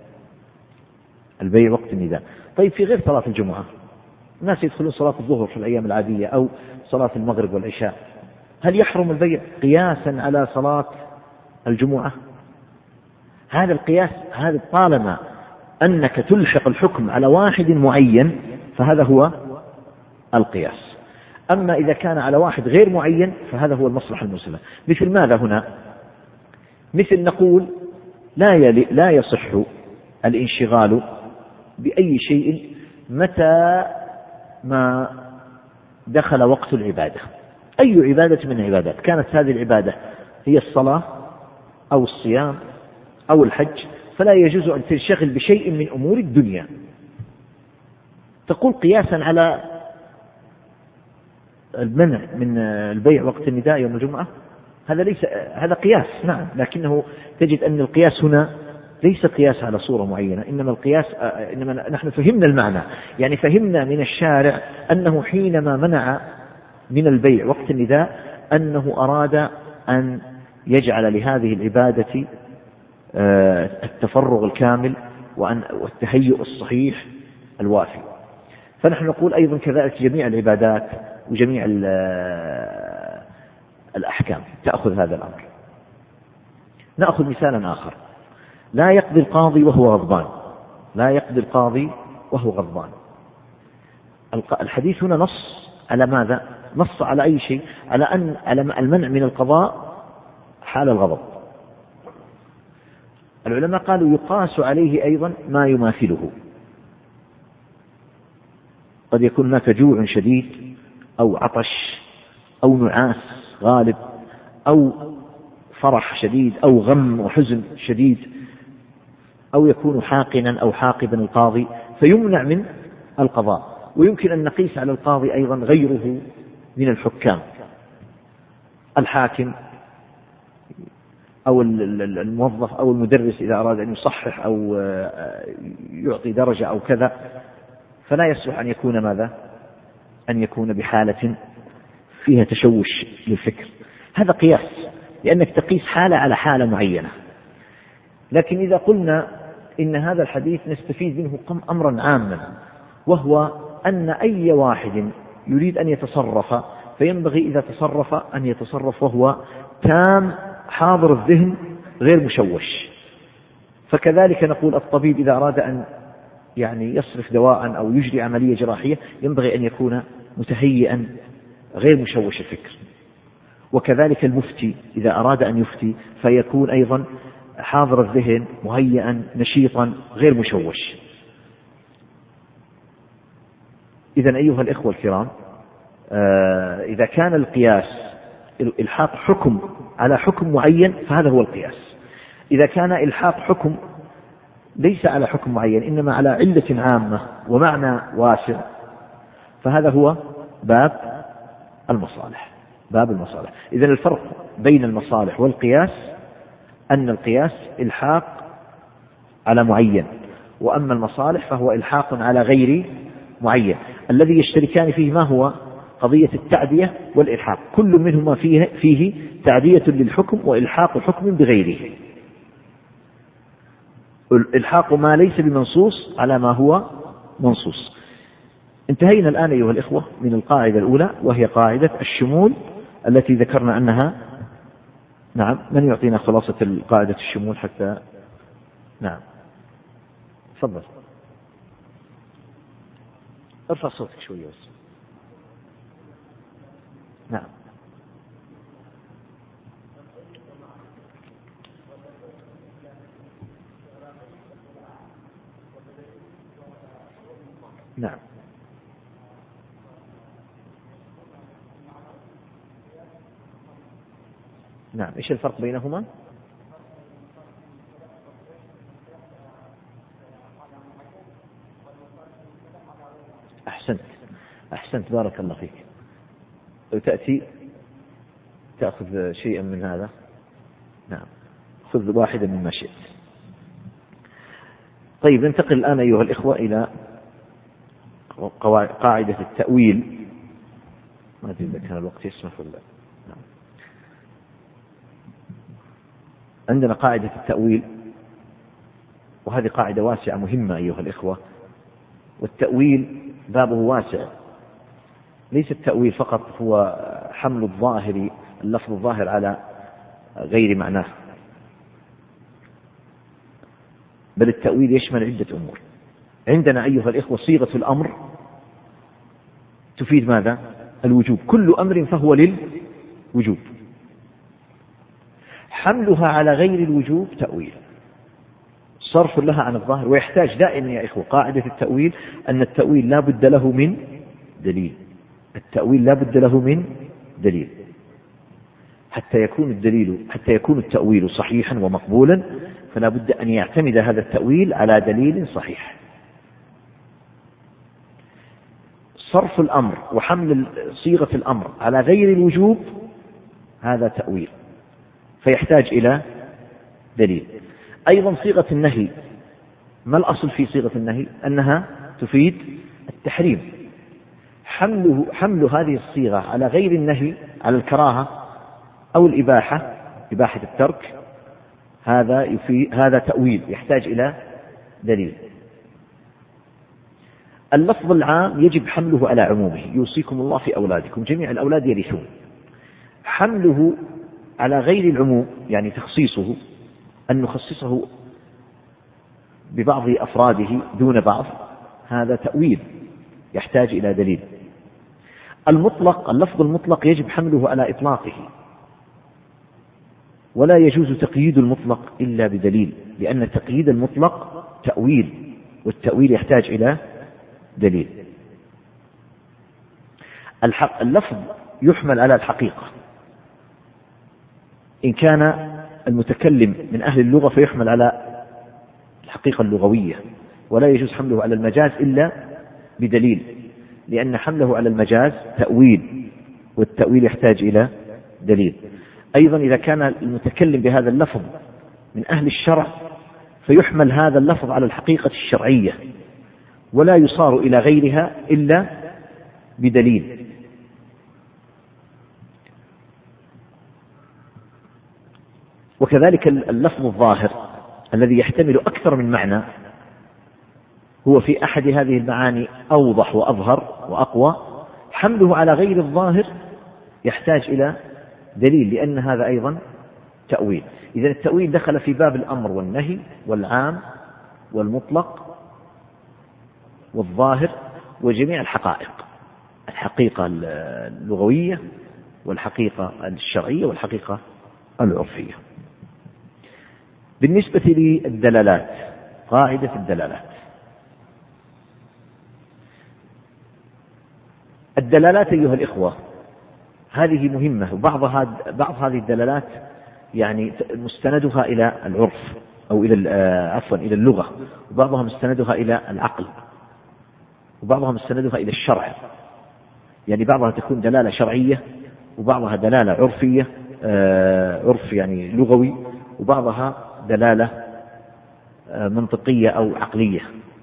A: البيع وقت النداء. طيب في غير صلاة الجمعة الناس يدخلون صلاة الظهر في الأيام العادية أو صلاة المغرب والعشاء، هل يحرم البيع قياسا على صلاة الجمعة؟ هذا القياس، هذا طالما أنك تلحق الحكم على واحد معين فهذا هو القياس. أما إذا كان على واحد غير معين فهذا هو المصلحة المرسلة. مثل ماذا هنا؟ مثل نقول لا يلي لا يصح الانشغال بأي شيء متى ما دخل وقت العبادة. أي عبادة من العبادات كانت هذه العبادة هي الصلاة أو الصيام أو الحج، فلا يجوز أن تنشغل بشيء من أمور الدنيا. تقول قياسا على المنع من البيع وقت النداء يوم الجمعة، هذا ليس هذا قياس، نعم، لكنه تجد أن القياس هنا ليس قياس على صورة معينة، إنما القياس إنما نحن فهمنا المعنى، يعني فهمنا من الشارع أنه حينما منع من البيع وقت النداء أنه أراد أن يجعل لهذه العبادة التفرغ الكامل والتهيؤ الصحيح الوافي. فنحن نقول أيضا كذلك جميع العبادات وجميع الأحكام تأخذ هذا الأمر. نأخذ مثالا آخر: لا يقضي القاضي وهو غضبان، لا يقضي القاضي وهو غضبان. الحديث هنا نص على ماذا؟ نص على أي شيء؟ على أن على المنع من القضاء حال الغضب. العلماء قالوا يقاس عليه أيضا ما يماثله، قد يكون هناك جوع شديد أو عطش أو نعاس غالب أو فرح شديد أو غم وحزن شديد، أو يكون حاقنا أو حاقبا القاضي فيمنع من القضاء. ويمكن أن نقيس على القاضي أيضا غيره من الحكام، الحاكم أو الموظف أو المدرس إذا أراد أن يصحح أو يعطي درجة أو كذا، فلا يصلح أن يكون ماذا؟ أن يكون بحالة فيها تشوش للفكر. هذا قياس، لأنك تقيس حالة على حالة معينة. لكن إذا قلنا إن هذا الحديث نستفيد منه أمرا عاما، وهو أن أي واحد يريد أن يتصرف فينبغي إذا تصرف أن يتصرف وهو تام حاضر الذهن غير مشوش. فكذلك نقول الطبيب إذا أراد أن يعني يصرف دواء أو يجري عملية جراحية ينبغي أن يكون متهيئا غير مشوش الفكر. وكذلك المفتي إذا أراد أن يفتي فيكون أيضا حاضر الذهن مهيئا نشيطا غير مشوش. إذن أيها الإخوة الكرام، إذا كان القياس إلحاق حكم على حكم معين فهذا هو القياس. إذا كان إلحاق حكم ليس على حكم معين إنما على علة عامة ومعنى واسع فهذا هو باب المصالح. باب المصالح. إذن الفرق بين المصالح والقياس أن القياس إلحاق على معين، وأما المصالح فهو إلحاق على غير معين. الذي يشتركان فيه ما هو؟ قضية التعدية والإلحاق، كل منهما فيه, فيه تعدية للحكم وإلحاق حكم بغيره. إلحاق ما ليس بمنصوص على ما هو منصوص. انتهينا الآن أيها الإخوة من القاعدة الأولى، وهي قاعدة الشمول التي ذكرنا أنها، نعم، من يعطينا خلاصة قاعدة الشمول حتى، نعم، تفضل، ارفع صوتك شوية بس. نعم. نعم. نعم. إيش الفرق بينهما؟ أحسنت أحسنت بارك الله فيك. تأتي تأخذ شيئا من هذا، نعم، خذ واحدا مما شئت. طيب ننتقل الآن أيها الإخوة إلى قاعدة التأويل. ما أدري إذا كان الوقت يسمح ولا. نعم. عندنا قاعدة التأويل، وهذه قاعدة واسعة مهمة أيها الإخوة. والتأويل بابه واسع، ليس التأويل فقط هو حمل الظاهر اللفظ الظاهر على غير معناه، بل التأويل يشمل عدة أمور. عندنا أيها الإخوة صيغة الأمر تفيد ماذا؟ الوجوب، كل أمر فهو للوجوب. حملها على غير الوجوب تأويل، صرف لها عن الظاهر. ويحتاج دائما يا إخوة قاعدة التأويل أن التأويل لا بد له من دليل. التأويل لا بد له من دليل. حتى يكون الدليل حتى يكون التأويل صحيحا ومقبولا فلا بد أن يعتمد هذا التأويل على دليل صحيح. صرف الأمر وحمل صيغة الأمر على غير الوجوب هذا تأويل فيحتاج إلى دليل. أيضا صيغة النهي، ما الأصل في صيغة النهي؟ أنها تفيد التحريم. حمله حمل هذه الصيغة على غير النهي، على الكراهة أو الإباحة، إباحة الترك، هذا يفيد هذا تأويل يحتاج إلى دليل. اللفظ العام يجب حمله على عمومه، يوصيكم الله في أولادكم، جميع الأولاد يرثون. حمله على غير العموم يعني تخصيصه، أن نخصصه ببعض أفراده دون بعض، هذا تأويل يحتاج إلى دليل. المطلق، اللفظ المطلق يجب حمله على إطلاقه، ولا يجوز تقييد المطلق إلا بدليل، لأن تقييد المطلق تأويل، والتأويل يحتاج إلى دليل. الحق اللفظ يحمل على الحقيقة، إن كان المتكلم من أهل اللغة فيحمل على الحقيقة اللغوية، ولا يجوز حمله على المجاز إلا بدليل، لأن حمله على المجاز تأويل، والتأويل يحتاج إلى دليل. أيضا إذا كان المتكلم بهذا اللفظ من أهل الشرع فيحمل هذا اللفظ على الحقيقة الشرعية، ولا يصار إلى غيرها إلا بدليل. وكذلك اللفظ الظاهر الذي يحتمل أكثر من معنى، هو في أحد هذه المعاني أوضح وأظهر وأقوى، حمله على غير الظاهر يحتاج إلى دليل، لأن هذا أيضا تأويل. إذا التأويل دخل في باب الأمر والنهي والعام والمطلق والظاهر وجميع الحقائق، الحقيقة اللغوية والحقيقة الشرعية والحقيقة العرفية. بالنسبة للدلالات، قاعدة الدلالات، الدلالات أيها الإخوة هذه مهمة، وبعضها بعض هذه الدلالات يعني مستندها إلى العرف أو إلى عفوا إلى اللغة، وبعضها مستندها إلى العقل، وبعضها مستندها إلى الشرع، يعني بعضها تكون دلالة شرعية، وبعضها دلالة عرفية عرف يعني لغوي، وبعضها دلالة منطقية أو عقلية.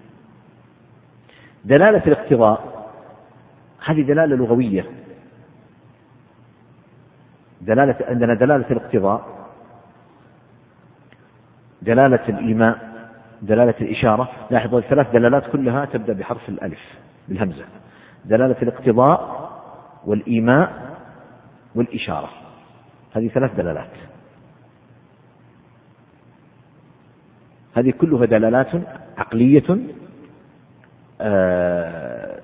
A: دلالة الاقتضاء هذه دلالة لغوية، دلالة عندنا دلالة الاقتضاء، دلالة الإيماء، دلالة الإشارة. لاحظوا الثلاث دلالات كلها تبدأ بحرف الألف بالهمزة، دلالة الاقتضاء والإيماء والإشارة، هذه ثلاث دلالات، هذه كلها دلالات عقلية، آه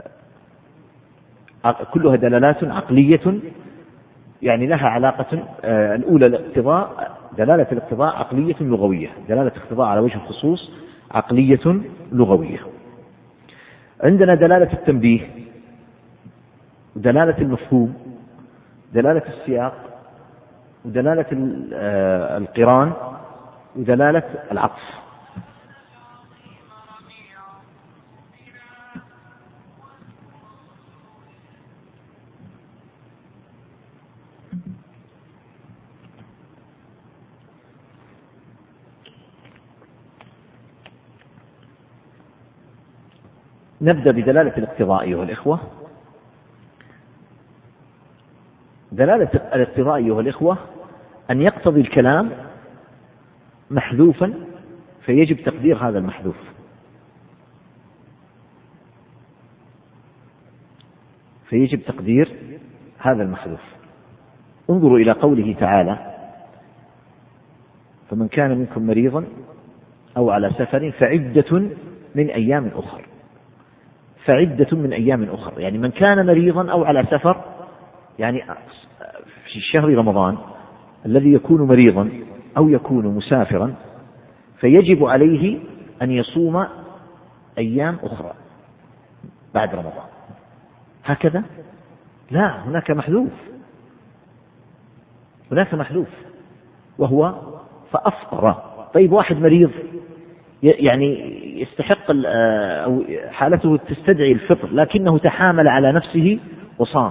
A: كلها دلالات عقلية يعني لها علاقة. آه الأولى الاقتضاء، دلالة الاقتضاء عقلية لغوية، دلالة الاقتضاء على وجه الخصوص عقلية لغوية. عندنا دلالة التنبيه، ودلالة المفهوم، دلالة السياق، ودلالة القران، ودلالة العطف. نبدأ بدلالة الاقتضاء أيها الإخوة. دلالة الاقتضاء أيها الإخوة أن يقتضي الكلام محذوفا فيجب تقدير هذا المحذوف، فيجب تقدير هذا المحذوف. انظروا إلى قوله تعالى: فمن كان منكم مريضا أو على سفر فعدة من أيام أخر، فعدة من أيام أخر، يعني من كان مريضا أو على سفر، يعني في شهر رمضان الذي يكون مريضا أو يكون مسافرا فيجب عليه أن يصوم أيام أخرى بعد رمضان. هكذا؟ لا، هناك محذوف، هناك محذوف وهو فأفطر. طيب واحد مريض يعني يستحق أو حالته تستدعي الفطر لكنه تحامل على نفسه وصام،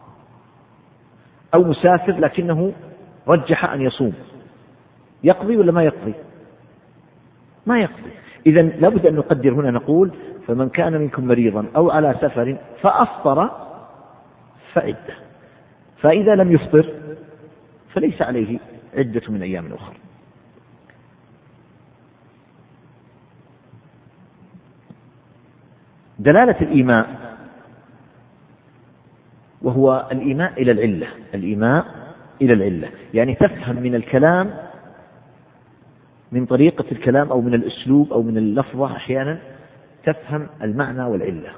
A: أو مسافر لكنه رجح أن يصوم، يقضي ولا ما يقضي؟ ما يقضي. إذن لابد أن نقدر هنا، نقول فمن كان منكم مريضا أو على سفر فأفطر فعدة، فإذا لم يفطر فليس عليه عدة من أيام أخرى. دلالة الإيماء وهو الإيماء إلى العلة، الإيماء إلى العلة يعني تفهم من الكلام، من طريقة الكلام أو من الأسلوب أو من اللفظة أحيانا تفهم المعنى والعلة.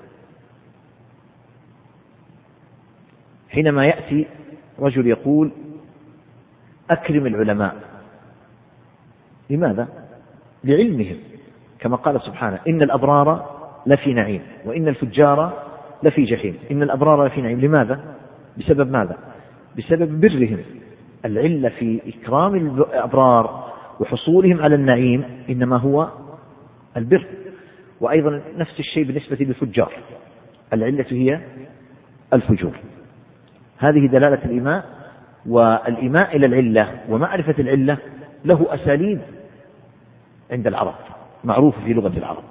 A: حينما يأتي رجل يقول أكرم العلماء، لماذا؟ لعلمهم، كما قال سبحانه إن الأبرار لفي نعيم وإن الفجار لفي جحيم. إن الأبرار لفي نعيم، لماذا؟ بسبب ماذا؟ بسبب برهم. العلة في إكرام الأبرار وحصولهم على النعيم إنما هو البر. وأيضا نفس الشيء بالنسبة للفجار، العلة هي الفجور. هذه دلالة الإيماء. والإيماء إلى العلة ومعرفة العلة له أساليب عند العرب، معروف في لغة العرب.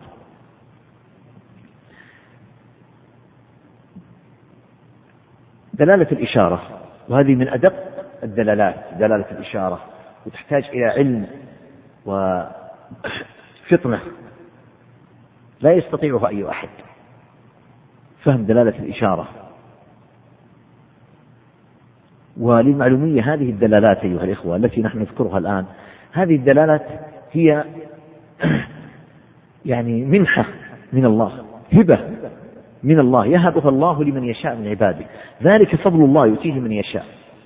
A: دلالة الإشارة، وهذه من أدق الدلالات، دلالة الإشارة، وتحتاج إلى علم وفطنة لا يستطيعها أي أحد، فهم دلالة الإشارة. وللمعلومية هذه الدلالات أيها الإخوة التي نحن نذكرها الآن، هذه الدلالات هي يعني منحة من الله، هبة من الله يهبها الله لمن يشاء من عباده، ذلك فضل الله يؤتيه من يشاء.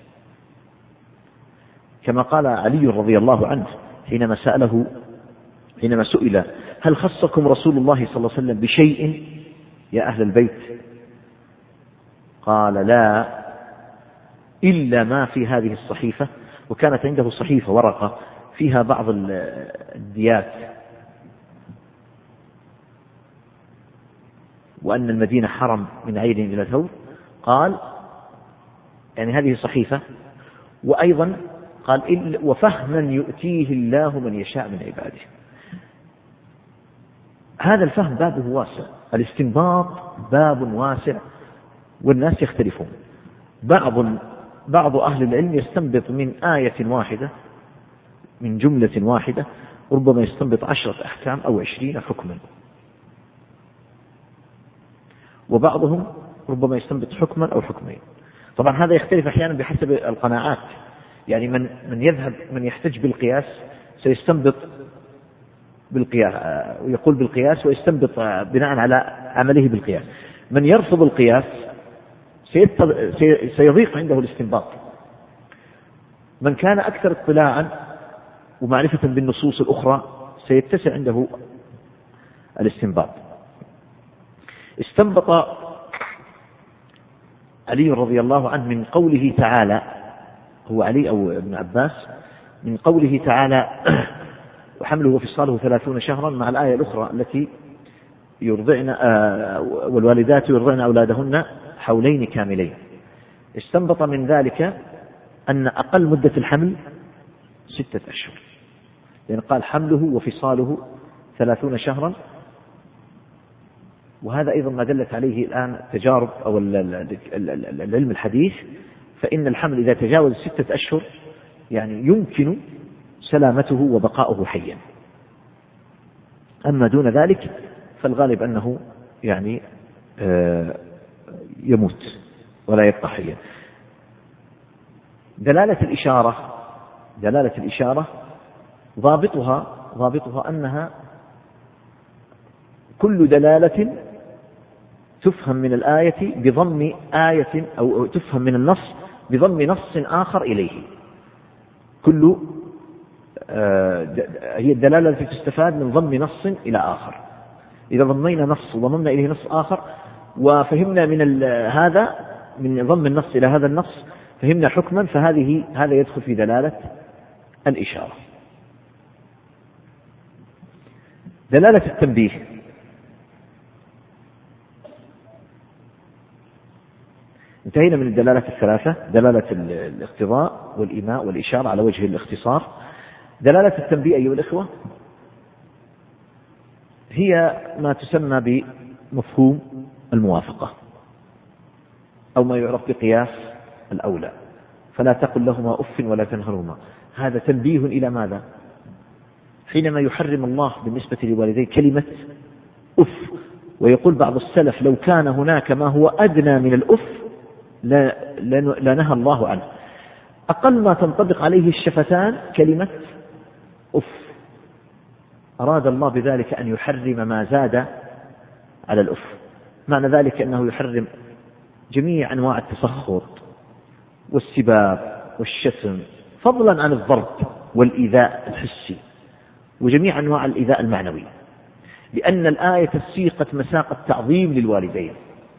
A: كما قال علي رضي الله عنه حينما سأله حينما سئل هل خصكم رسول الله صلى الله عليه وسلم بشيء يا أهل البيت؟ قال لا إلا ما في هذه الصحيفة. وكانت عنده صحيفة ورقة فيها بعض الديات، وأن المدينة حرم من عين إلى ثور. قال يعني هذه صحيفة. وأيضا قال وفهما يؤتيه الله من يشاء من عباده. هذا الفهم بابه واسع، الاستنباط باب واسع، والناس يختلفون. بعض بعض أهل العلم يستنبط من آية واحدة، من جملة واحدة، ربما يستنبط عشرة أحكام أو عشرين حكما، وبعضهم ربما يستنبط حكما أو حكمين. طبعا هذا يختلف أحيانا بحسب القناعات، يعني من من يذهب من يحتج بالقياس سيستنبط بالقياس ويقول بالقياس ويستنبط بناء على عمله بالقياس. من يرفض القياس سيضيق عنده الاستنباط. من كان أكثر اطلاعا ومعرفة بالنصوص الأخرى سيتسع عنده الاستنباط. استنبط علي رضي الله عنه من قوله تعالى، هو علي أو ابن عباس، من قوله تعالى وحمله وفصاله ثلاثون شهرا، مع الآية الأخرى التي يرضعن والوالدات يرضعن أولادهن حولين كاملين. استنبط من ذلك أن أقل مدة الحمل ستة أشهر، لأن قال حمله وفصاله ثلاثون شهرا. وهذا أيضا ما دلت عليه الآن التجارب أو العلم الحديث، فإن الحمل إذا تجاوز ستة أشهر يعني يمكن سلامته وبقاؤه حيا. أما دون ذلك فالغالب أنه يعني يموت ولا يبقى حيا. دلالة الإشارة، دلالة الإشارة ضابطها ضابطها أنها كل دلالة تفهم من الآية بضم آية أو تفهم من النص بضم نص آخر إليه. كل هي الدلالة التي تستفاد من ضم نص إلى آخر. إذا ضمينا نص وضمنا إليه نص آخر وفهمنا من هذا من ضم النص إلى هذا النص، فهمنا حكما فهذه هذا يدخل في دلالة الإشارة. دلالة التنبيه انتهينا من الدلالة الثلاثة: دلالة الاقتضاء والإيماء والإشارة على وجه الاختصار. دلالة التنبيه أيها الإخوة هي ما تسمى بمفهوم الموافقة أو ما يعرف بقياس الأولى. فلا تقل لهما أف ولا تنهرهما. هذا تنبيه إلى ماذا؟ حينما يحرم الله بالنسبة لوالديه كلمة أف، ويقول بعض السلف لو كان هناك ما هو أدنى من الأف لنهى الله عنه. أقل ما تنطبق عليه الشفتان كلمة أف. أراد الله بذلك أن يحرم ما زاد على الأف. معنى ذلك أنه يحرم جميع أنواع التسخط والسباب والشتم، فضلا عن الضرب والإيذاء الحسي وجميع أنواع الإيذاء المعنوي، لأن الآية سيقت مساق التعظيم للوالدين.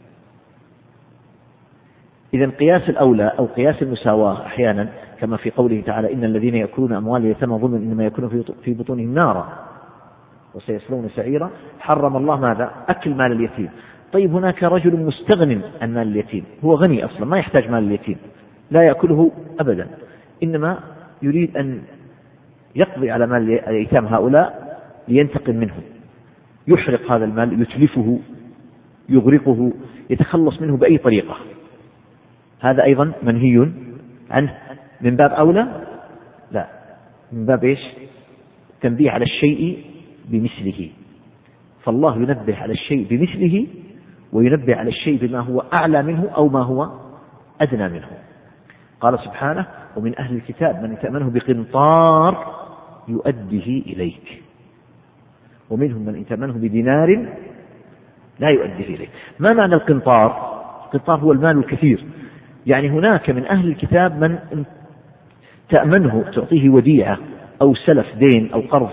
A: إذن قياس الأولى أو قياس المساواة أحيانا كما في قوله تعالى: إن الذين يأكلون أموال اليتامى ظلما إنما يكون في بطونهم نارا وسيصلون سعيرا. حرم الله ماذا؟ أكل مال اليتيم. طيب هناك رجل مستغن عن مال اليتيم، هو غني أصلا ما يحتاج مال اليتيم، لا يأكله أبدا، إنما يريد أن يقضي على مال اليتام هؤلاء لينتقم منهم، يحرق هذا المال، يتلفه، يغرقه، يتخلص منه بأي طريقة. هذا أيضا منهي عنه من باب أولى؟ لا، من باب إيش؟ تنبيه على الشيء بمثله. فالله ينبه على الشيء بمثله وينبه على الشيء بما هو أعلى منه أو ما هو أدنى منه. قال سبحانه: ومن أهل الكتاب من تأمنه بقنطار يؤديه إليك ومنهم من تأمنه بدينار لا يؤديه إليك. ما معنى القنطار؟ القنطار هو المال الكثير. يعني هناك من أهل الكتاب من تأمنه تعطيه وديعة أو سلف دين أو قرض،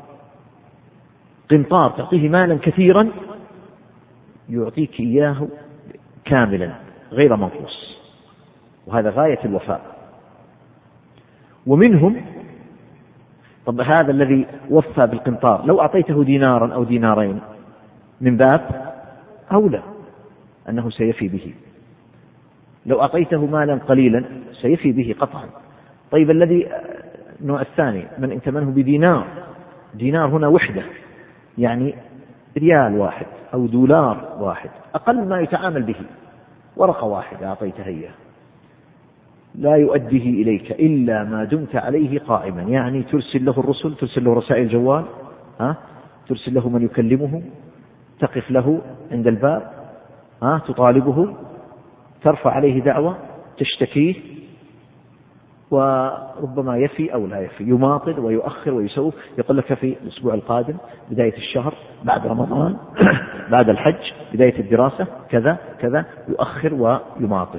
A: قنطار تعطيه مالا كثيرا يعطيك إياه كاملا غير منقوص، وهذا غاية الوفاء. ومنهم، طب هذا الذي وفى بالقنطار لو أعطيته دينارا أو دينارين من باب أولى أنه سيفي به. لو أعطيته مالا قليلا سيفي به قطعا. طيب الذي النوع الثاني من ائتمنه بدينار، دينار هنا وحدة، يعني ريال واحد أو دولار واحد، أقل ما يتعامل به، ورقة واحدة أعطيتها إياه، لا يؤديه إليك إلا ما دمت عليه قائما. يعني ترسل له الرسل، ترسل له رسائل جوال، ها؟ ترسل له من يكلمه، تقف له عند الباب، ها؟ تطالبه، ترفع عليه دعوة، تشتكيه، وربما يفي أو لا يفي، يماطل ويؤخر ويسوف. يقول لك في الأسبوع القادم، بداية الشهر، بعد رمضان، بعد الحج، بداية الدراسة، كذا كذا، يؤخر ويماطل.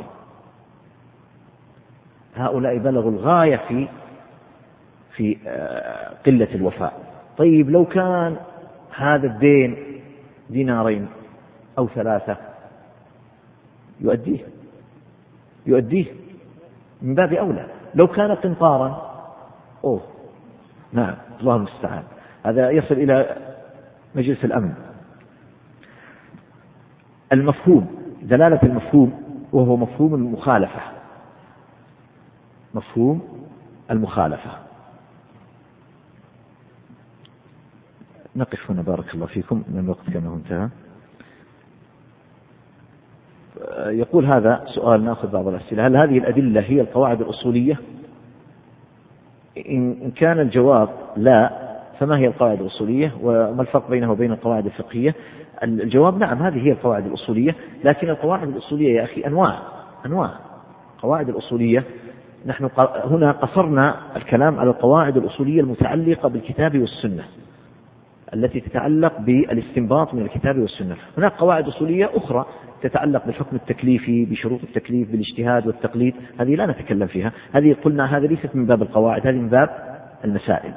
A: هؤلاء بلغوا الغاية في في قلة الوفاء. طيب لو كان هذا الدين دينارين أو ثلاثة يؤديه يؤديه من باب أولى. لو كان قنطارا، أوه نعم، الله المستعان، هذا يصل إلى مجلس الأمن. المفهوم، دلالة المفهوم، وهو مفهوم المخالفة، مفهوم المخالفة. نقف هنا بارك الله فيكم، من الوقت كانه انتهى. يقول هذا سؤال، نأخذ بعض الأسئلة: هل هذه الأدلة هي القواعد الأصولية؟ إن كان الجواب لا، فما هي القواعد الأصولية وما الفرق بينها وبين القواعد الفقهية؟ الجواب: نعم، هذه هي القواعد الأصولية، لكن القواعد الأصولية يا أخي أنواع أنواع. القواعد الأصولية، نحن هنا قصرنا الكلام على القواعد الأصولية المتعلقة بالكتاب والسنة، التي تتعلق بالاستنباط من الكتاب والسنة. هناك قواعد أصولية أخرى تتعلق بالحكم التكليفي، بشروط التكليف، بالاجتهاد والتقليد، هذه لا نتكلم فيها، هذه قلنا هذه ليست من باب القواعد، هذه من باب المسائل.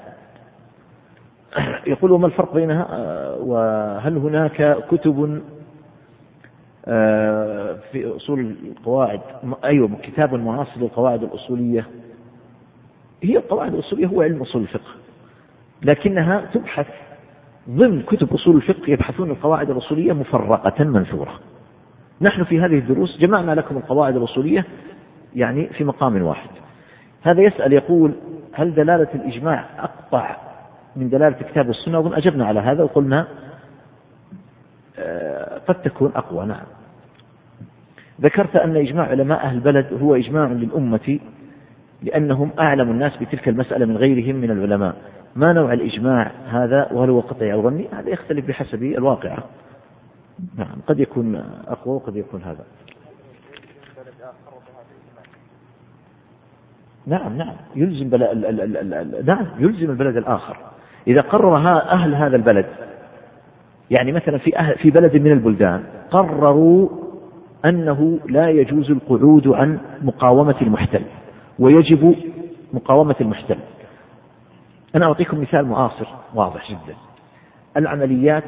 A: يقول: وما الفرق بينها؟ وهل هناك كتب في أصول القواعد، أيوة كتاب معاصر للقواعد الأصولية. هي القواعد الأصولية هو علم أصول الفقه، لكنها تبحث ضمن كتب أصول الفقه، يبحثون القواعد الأصولية مفرقة منثورة. نحن في هذه الدروس جمعنا لكم القواعد الأصولية يعني في مقام واحد. هذا يسأل يقول: هل دلالة الإجماع أقطع من دلالة الكتاب والسنة؟ وظن أجبنا على هذا وقلنا قد تكون أقوى. نعم. ذكرت أن إجماع علماء أهل البلد هو إجماع للأمة لأنهم أعلم الناس بتلك المسألة من غيرهم من العلماء. ما نوع الإجماع هذا، وهل هو قطعي أو ظني؟ هذا يختلف بحسب الواقعة. نعم، قد يكون أقوى وقد يكون هذا. نعم نعم يلزم بل... ال... ال... ال... ال... نعم يلزم البلد الآخر إذا قرر أهل هذا البلد. يعني مثلا في أهل في بلد من البلدان قرروا أنه لا يجوز القعود عن مقاومة المحتل ويجب مقاومة المحتل. أنا أعطيكم مثال معاصر واضح جدا: العمليات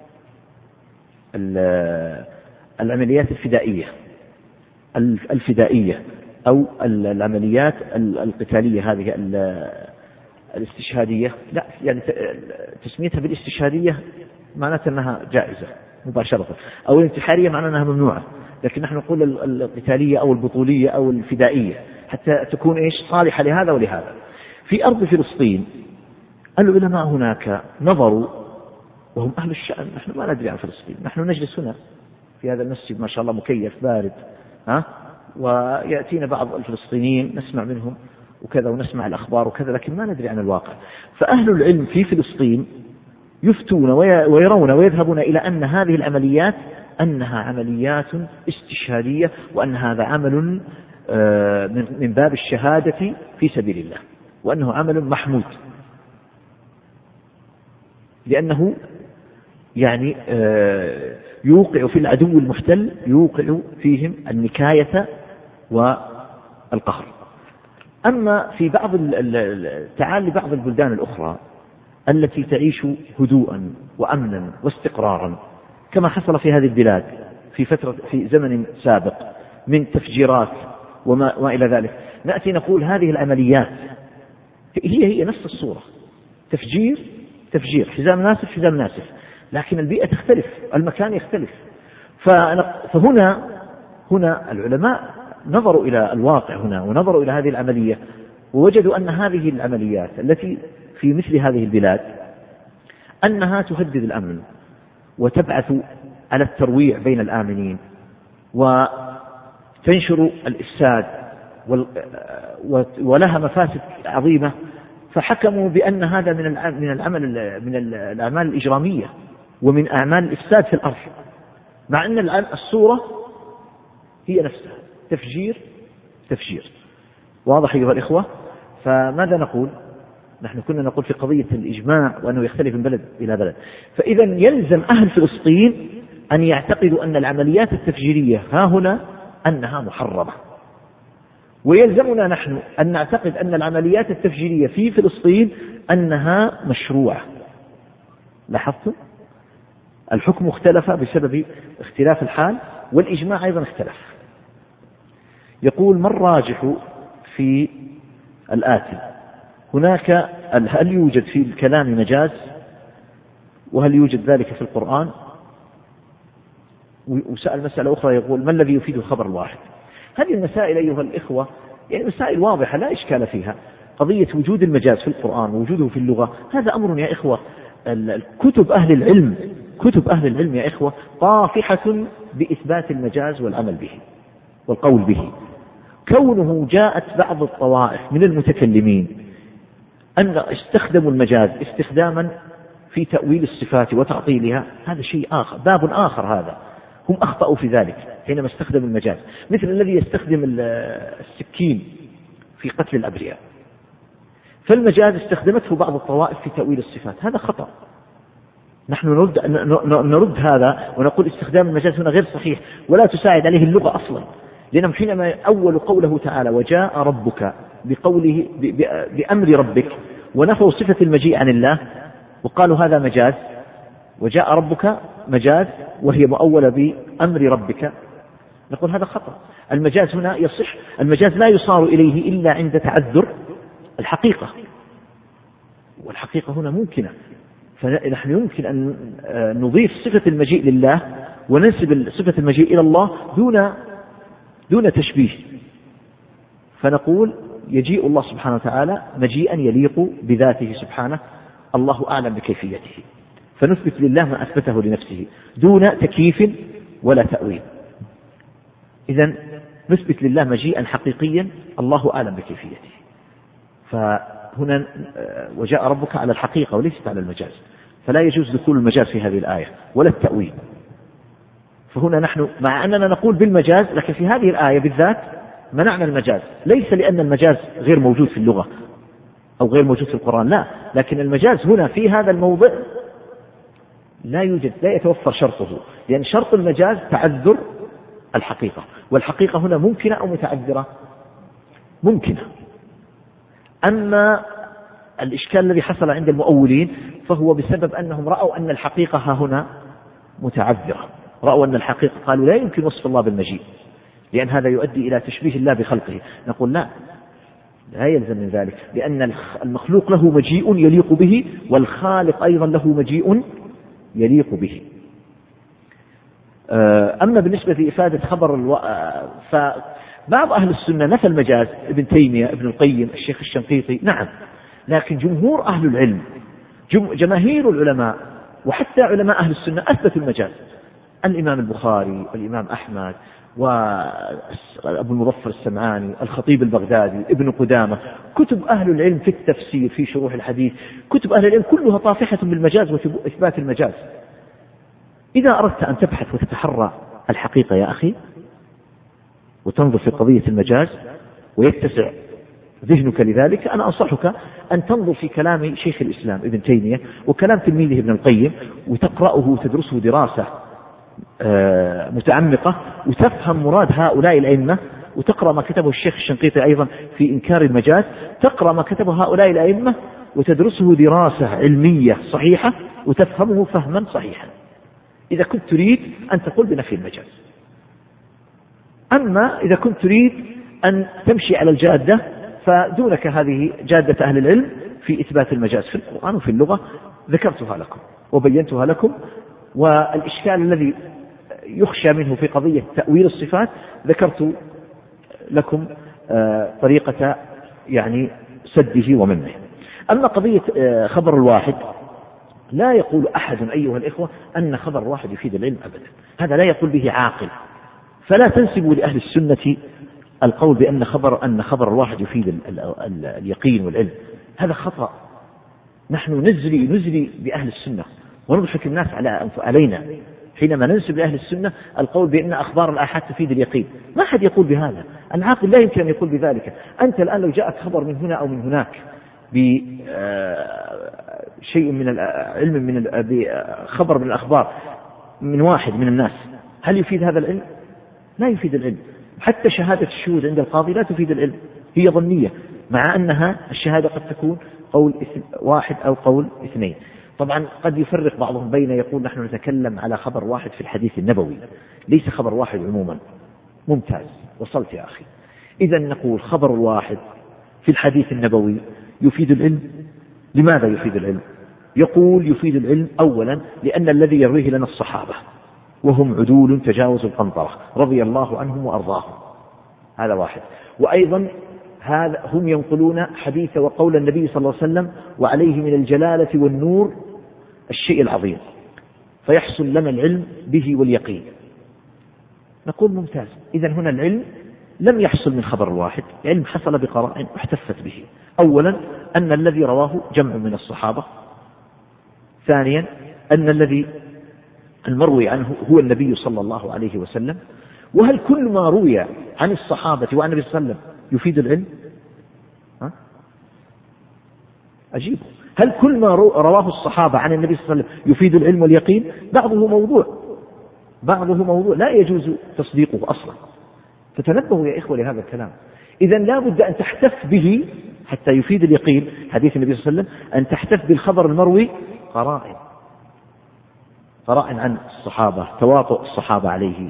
A: العمليات الفدائية الفدائية أو العمليات القتالية هذه الاستشهادية. لا يعني تسميتها بالاستشهادية معناتها أنها جائزة مباشرة، أو الانتحارية معناتها أنها ممنوعة، لكن نحن نقول القتالية أو البطولية أو الفدائية حتى تكون إيش صالحة لهذا ولهذا. في أرض فلسطين العلماء هناك نظروا، وهم أهل الشأن، نحن ما ندري عن فلسطين، نحن نجلس هنا في هذا المسجد ما شاء الله مكيف بارد، ها، ويأتينا بعض الفلسطينيين نسمع منهم وكذا ونسمع الأخبار وكذا، لكن ما ندري عن الواقع. فأهل العلم في فلسطين يفتون ويرون ويذهبون إلى أن هذه العمليات أنها عمليات استشهادية، وأن هذا عمل من باب الشهادة في سبيل الله، وأنه عمل محمود، لأنه يعني يوقع في العدو المحتل، يوقع فيهم النكاية والقهر. أما في بعض تعالي بعض البلدان الأخرى التي تعيش هدوءا وأمنا واستقرارا، كما حصل في هذه البلاد في فترة في زمن سابق من تفجيرات وما وإلى ذلك، نأتي نقول هذه العمليات هي هي نفس الصورة، تفجير تفجير حزام ناسف حزام ناسف، لكن البيئة تختلف، المكان يختلف. فهنا هنا العلماء نظروا إلى الواقع هنا ونظروا إلى هذه العملية، ووجدوا أن هذه العمليات التي في مثل هذه البلاد أنها تهدد الأمن وتبعث على الترويع بين الآمنين وتنشر الإفساد ولها مفاسد عظيمة، فحكموا بأن هذا من من العمل من الأعمال الإجرامية ومن أعمال الإفساد في الأرض، مع أن الصورة هي نفسها تفجير تفجير. واضح أيها الإخوة؟ فماذا نقول؟ نحن كنا نقول في قضية الإجماع وأنه يختلف من بلد إلى بلد، فإذا يلزم أهل فلسطين أن يعتقدوا أن العمليات التفجيرية ها هنا أنها محرمة، ويلزمنا نحن أن نعتقد أن العمليات التفجيرية في فلسطين أنها مشروعة. لاحظتم؟ الحكم اختلف بسبب اختلاف الحال، والإجماع أيضا اختلف. يقول: ما الراجح في الآتي؟ هناك هل يوجد في الكلام مجاز، وهل يوجد ذلك في القرآن؟ وسأل مسألة أخرى يقول: ما الذي يفيد الخبر الواحد؟ هذه المسائل أيها الإخوة يعني مسائل واضحة لا إشكال فيها. قضية وجود المجاز في القرآن ووجوده في اللغة هذا أمر يا إخوة، كتب أهل العلم كتب أهل العلم يا إخوة طافحة بإثبات المجاز والعمل به والقول به. كونه جاءت بعض الطوائف من المتكلمين أن استخدموا المجاز استخداما في تأويل الصفات وتعطيلها، هذا شيء آخر، باب آخر. هذا هم أخطأوا في ذلك حينما استخدموا المجاز، مثل الذي يستخدم السكين في قتل الأبرياء، فالمجاز استخدمته بعض الطوائف في تأويل الصفات، هذا خطأ. نحن نرد, نرد هذا ونقول استخدام المجاز هنا غير صحيح ولا تساعد عليه اللغة أصلا، لأنهم حينما أول قوله تعالى وجاء ربك بقوله بأمر ربك ونفوا صفة المجيء عن الله وقالوا هذا مجاز، وجاء ربك مجاز وهي مؤولة بأمر ربك، نقول هذا خطأ. المجاز هنا يصح، المجاز لا يصار إليه إلا عند تعذر الحقيقة، والحقيقة هنا ممكنة، فنحن يمكن أن نضيف صفة المجيء لله وننسب صفة المجيء إلى الله دون دون تشبيه، فنقول يجيء الله سبحانه وتعالى مجيئا يليق بذاته سبحانه، الله أعلم بكيفيته، فنثبت لله ما أثبته لنفسه دون تكييف ولا تأويل. إذن نثبت لله مجيئا حقيقيا الله أعلم بكيفيته، فهنا وجاء ربك على الحقيقة وليست على المجاز، فلا يجوز دخول المجاز في هذه الآية ولا التأويل. فهنا نحن مع أننا نقول بالمجاز، لكن في هذه الآية بالذات منعنا المجاز، ليس لأن المجاز غير موجود في اللغة أو غير موجود في القرآن، لا، لكن المجاز هنا في هذا الموضع لا يوجد، لا يتوفر شرطه، لأن شرط المجاز تعذر الحقيقة، والحقيقة هنا ممكنة أو متعذرة؟ ممكنة. أما الإشكال الذي حصل عند المؤولين فهو بسبب أنهم رأوا أن الحقيقة ها هنا متعذرة، رأوا أن الحقيقة قالوا لا يمكن وصف الله بالمجيء لأن هذا يؤدي إلى تشبيه الله بخلقه، نقول لا، لا يلزم من ذلك، لأن المخلوق له مجيء يليق به، والخالق أيضا له مجيء يليق به. أما بالنسبة لإفادة خبر الو... فبعض أهل السنة نفى المجاز، ابن تيمية، ابن القيم، الشيخ الشنقيطي، نعم، لكن جمهور أهل العلم، جم... جماهير العلماء وحتى علماء أهل السنة أثبتوا المجاز، الإمام البخاري والإمام أحمد وأبو المظفر السمعاني، الخطيب البغدادي، ابن قدامة، كتب أهل العلم في التفسير، في شروح الحديث، كتب أهل العلم كلها طافحة بالمجاز وإثبات المجاز. إذا أردت أن تبحث وتتحرى الحقيقة يا أخي وتنظر في قضية المجاز ويتسع ذهنك لذلك، أنا أنصحك أن تنظر في كلام شيخ الإسلام ابن تيمية وكلام تلميذه ابن القيم، وتقرأه وتدرسه دراسة متعمقة وتفهم مراد هؤلاء الأئمة، وتقرأ ما كتبه الشيخ الشنقيطي أيضا في إنكار المجاز، تقرأ ما كتبه هؤلاء الأئمة وتدرسه دراسة علمية صحيحة وتفهمه فهما صحيحا إذا كنت تريد أن تقول بنفي المجاز. أما إذا كنت تريد أن تمشي على الجادة فدونك هذه جادة أهل العلم في إثبات المجاز في القرآن وفي اللغة، ذكرتها لكم وبينتها لكم، والإشكال الذي يخشى منه في قضية تأويل الصفات ذكرت لكم طريقة يعني سده ومنه. أما قضية خبر الواحد، لا يقول أحد أيها الإخوة أن خبر الواحد يفيد العلم أبدا، هذا لا يقول به عاقل، فلا تنسبوا لأهل السنة القول بأن خبر أن خبر الواحد يفيد ال ال ال اليقين والعلم، هذا خطأ. نحن نزلي نزلي بأهل السنة ونضحك الناس على علينا حينما ننسب لأهل السنة القول بأن أخبار الآحاد تفيد اليقين، ما حد يقول بهذا، العاقل لا يمكن أن يقول بذلك. أنت الآن لو جاءك خبر من هنا أو من هناك بشيء من العلم، من خبر من الأخبار من واحد من الناس، هل يفيد هذا العلم؟ لا يفيد العلم. حتى شهادة الشهود عند القاضي لا تفيد العلم، هي ظنية، مع أنها الشهادة قد تكون قول واحد أو قول اثنين. طبعا قد يفرق بعضهم بين، يقول نحن نتكلم على خبر واحد في الحديث النبوي ليس خبر واحد عموما. ممتاز، وصلت يا أخي. إذا نقول خبر الواحد في الحديث النبوي يفيد العلم. لماذا يفيد العلم؟ يقول يفيد العلم أولا لأن الذي يرويه لنا الصحابة وهم عدول تجاوزوا القنطرة رضي الله عنهم وأرضاهم، هذا واحد. وأيضا هذا هم ينقلون حديث وقول النبي صلى الله عليه وسلم وعليه من الجلالة والنور الشيء العظيم، فيحصل لنا العلم به واليقين. نقول ممتاز. إذن هنا العلم لم يحصل من خبر الواحد، علم حصل بقرائن احتفت به. أولا أن الذي رواه جمع من الصحابة، ثانيا أن الذي المروي عنه هو النبي صلى الله عليه وسلم. وهل كل ما روي عن الصحابة وعن النبي صلى الله عليه وسلم يفيد العلم؟ ها؟ أجيب، هل كل ما رواه الصحابة عن النبي صلى الله عليه وسلم يفيد العلم واليقين؟ بعضه موضوع، بعضه موضوع لا يجوز تصديقه أصلا. فتنبهوا يا إخوة لهذا الكلام. إذن لا بد أن تحتف به حتى يفيد اليقين، حديث النبي صلى الله عليه وسلم، أن تحتف بالخبر المروي قرائن. قراء عن الصحابة، تواطؤ الصحابة عليه،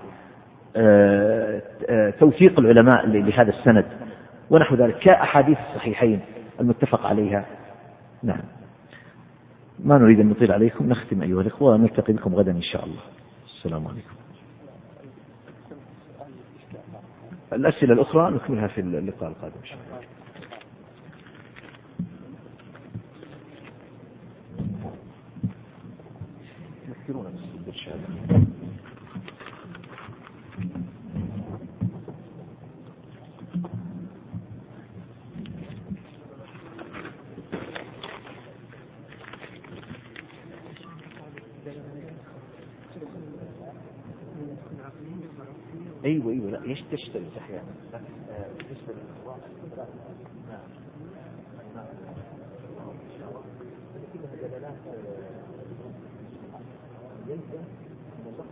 A: توثيق العلماء لهذا السند ونحو ذلك كأحاديث الصحيحين المتفق عليها. نعم. ما نريد أن نطيل عليكم، نختم أيها الإخوة ونلتقي بكم غدا إن شاء الله. السلام عليكم. الأسئلة الأخرى نكملها في اللقاء القادم إن شاء الله. يذكرون بالشهادة. أيوة أيوة لا يش تشتري أحيانا بالنسبة للإخوان. نعم نعم كلها دلالات يلزم من اللفظ.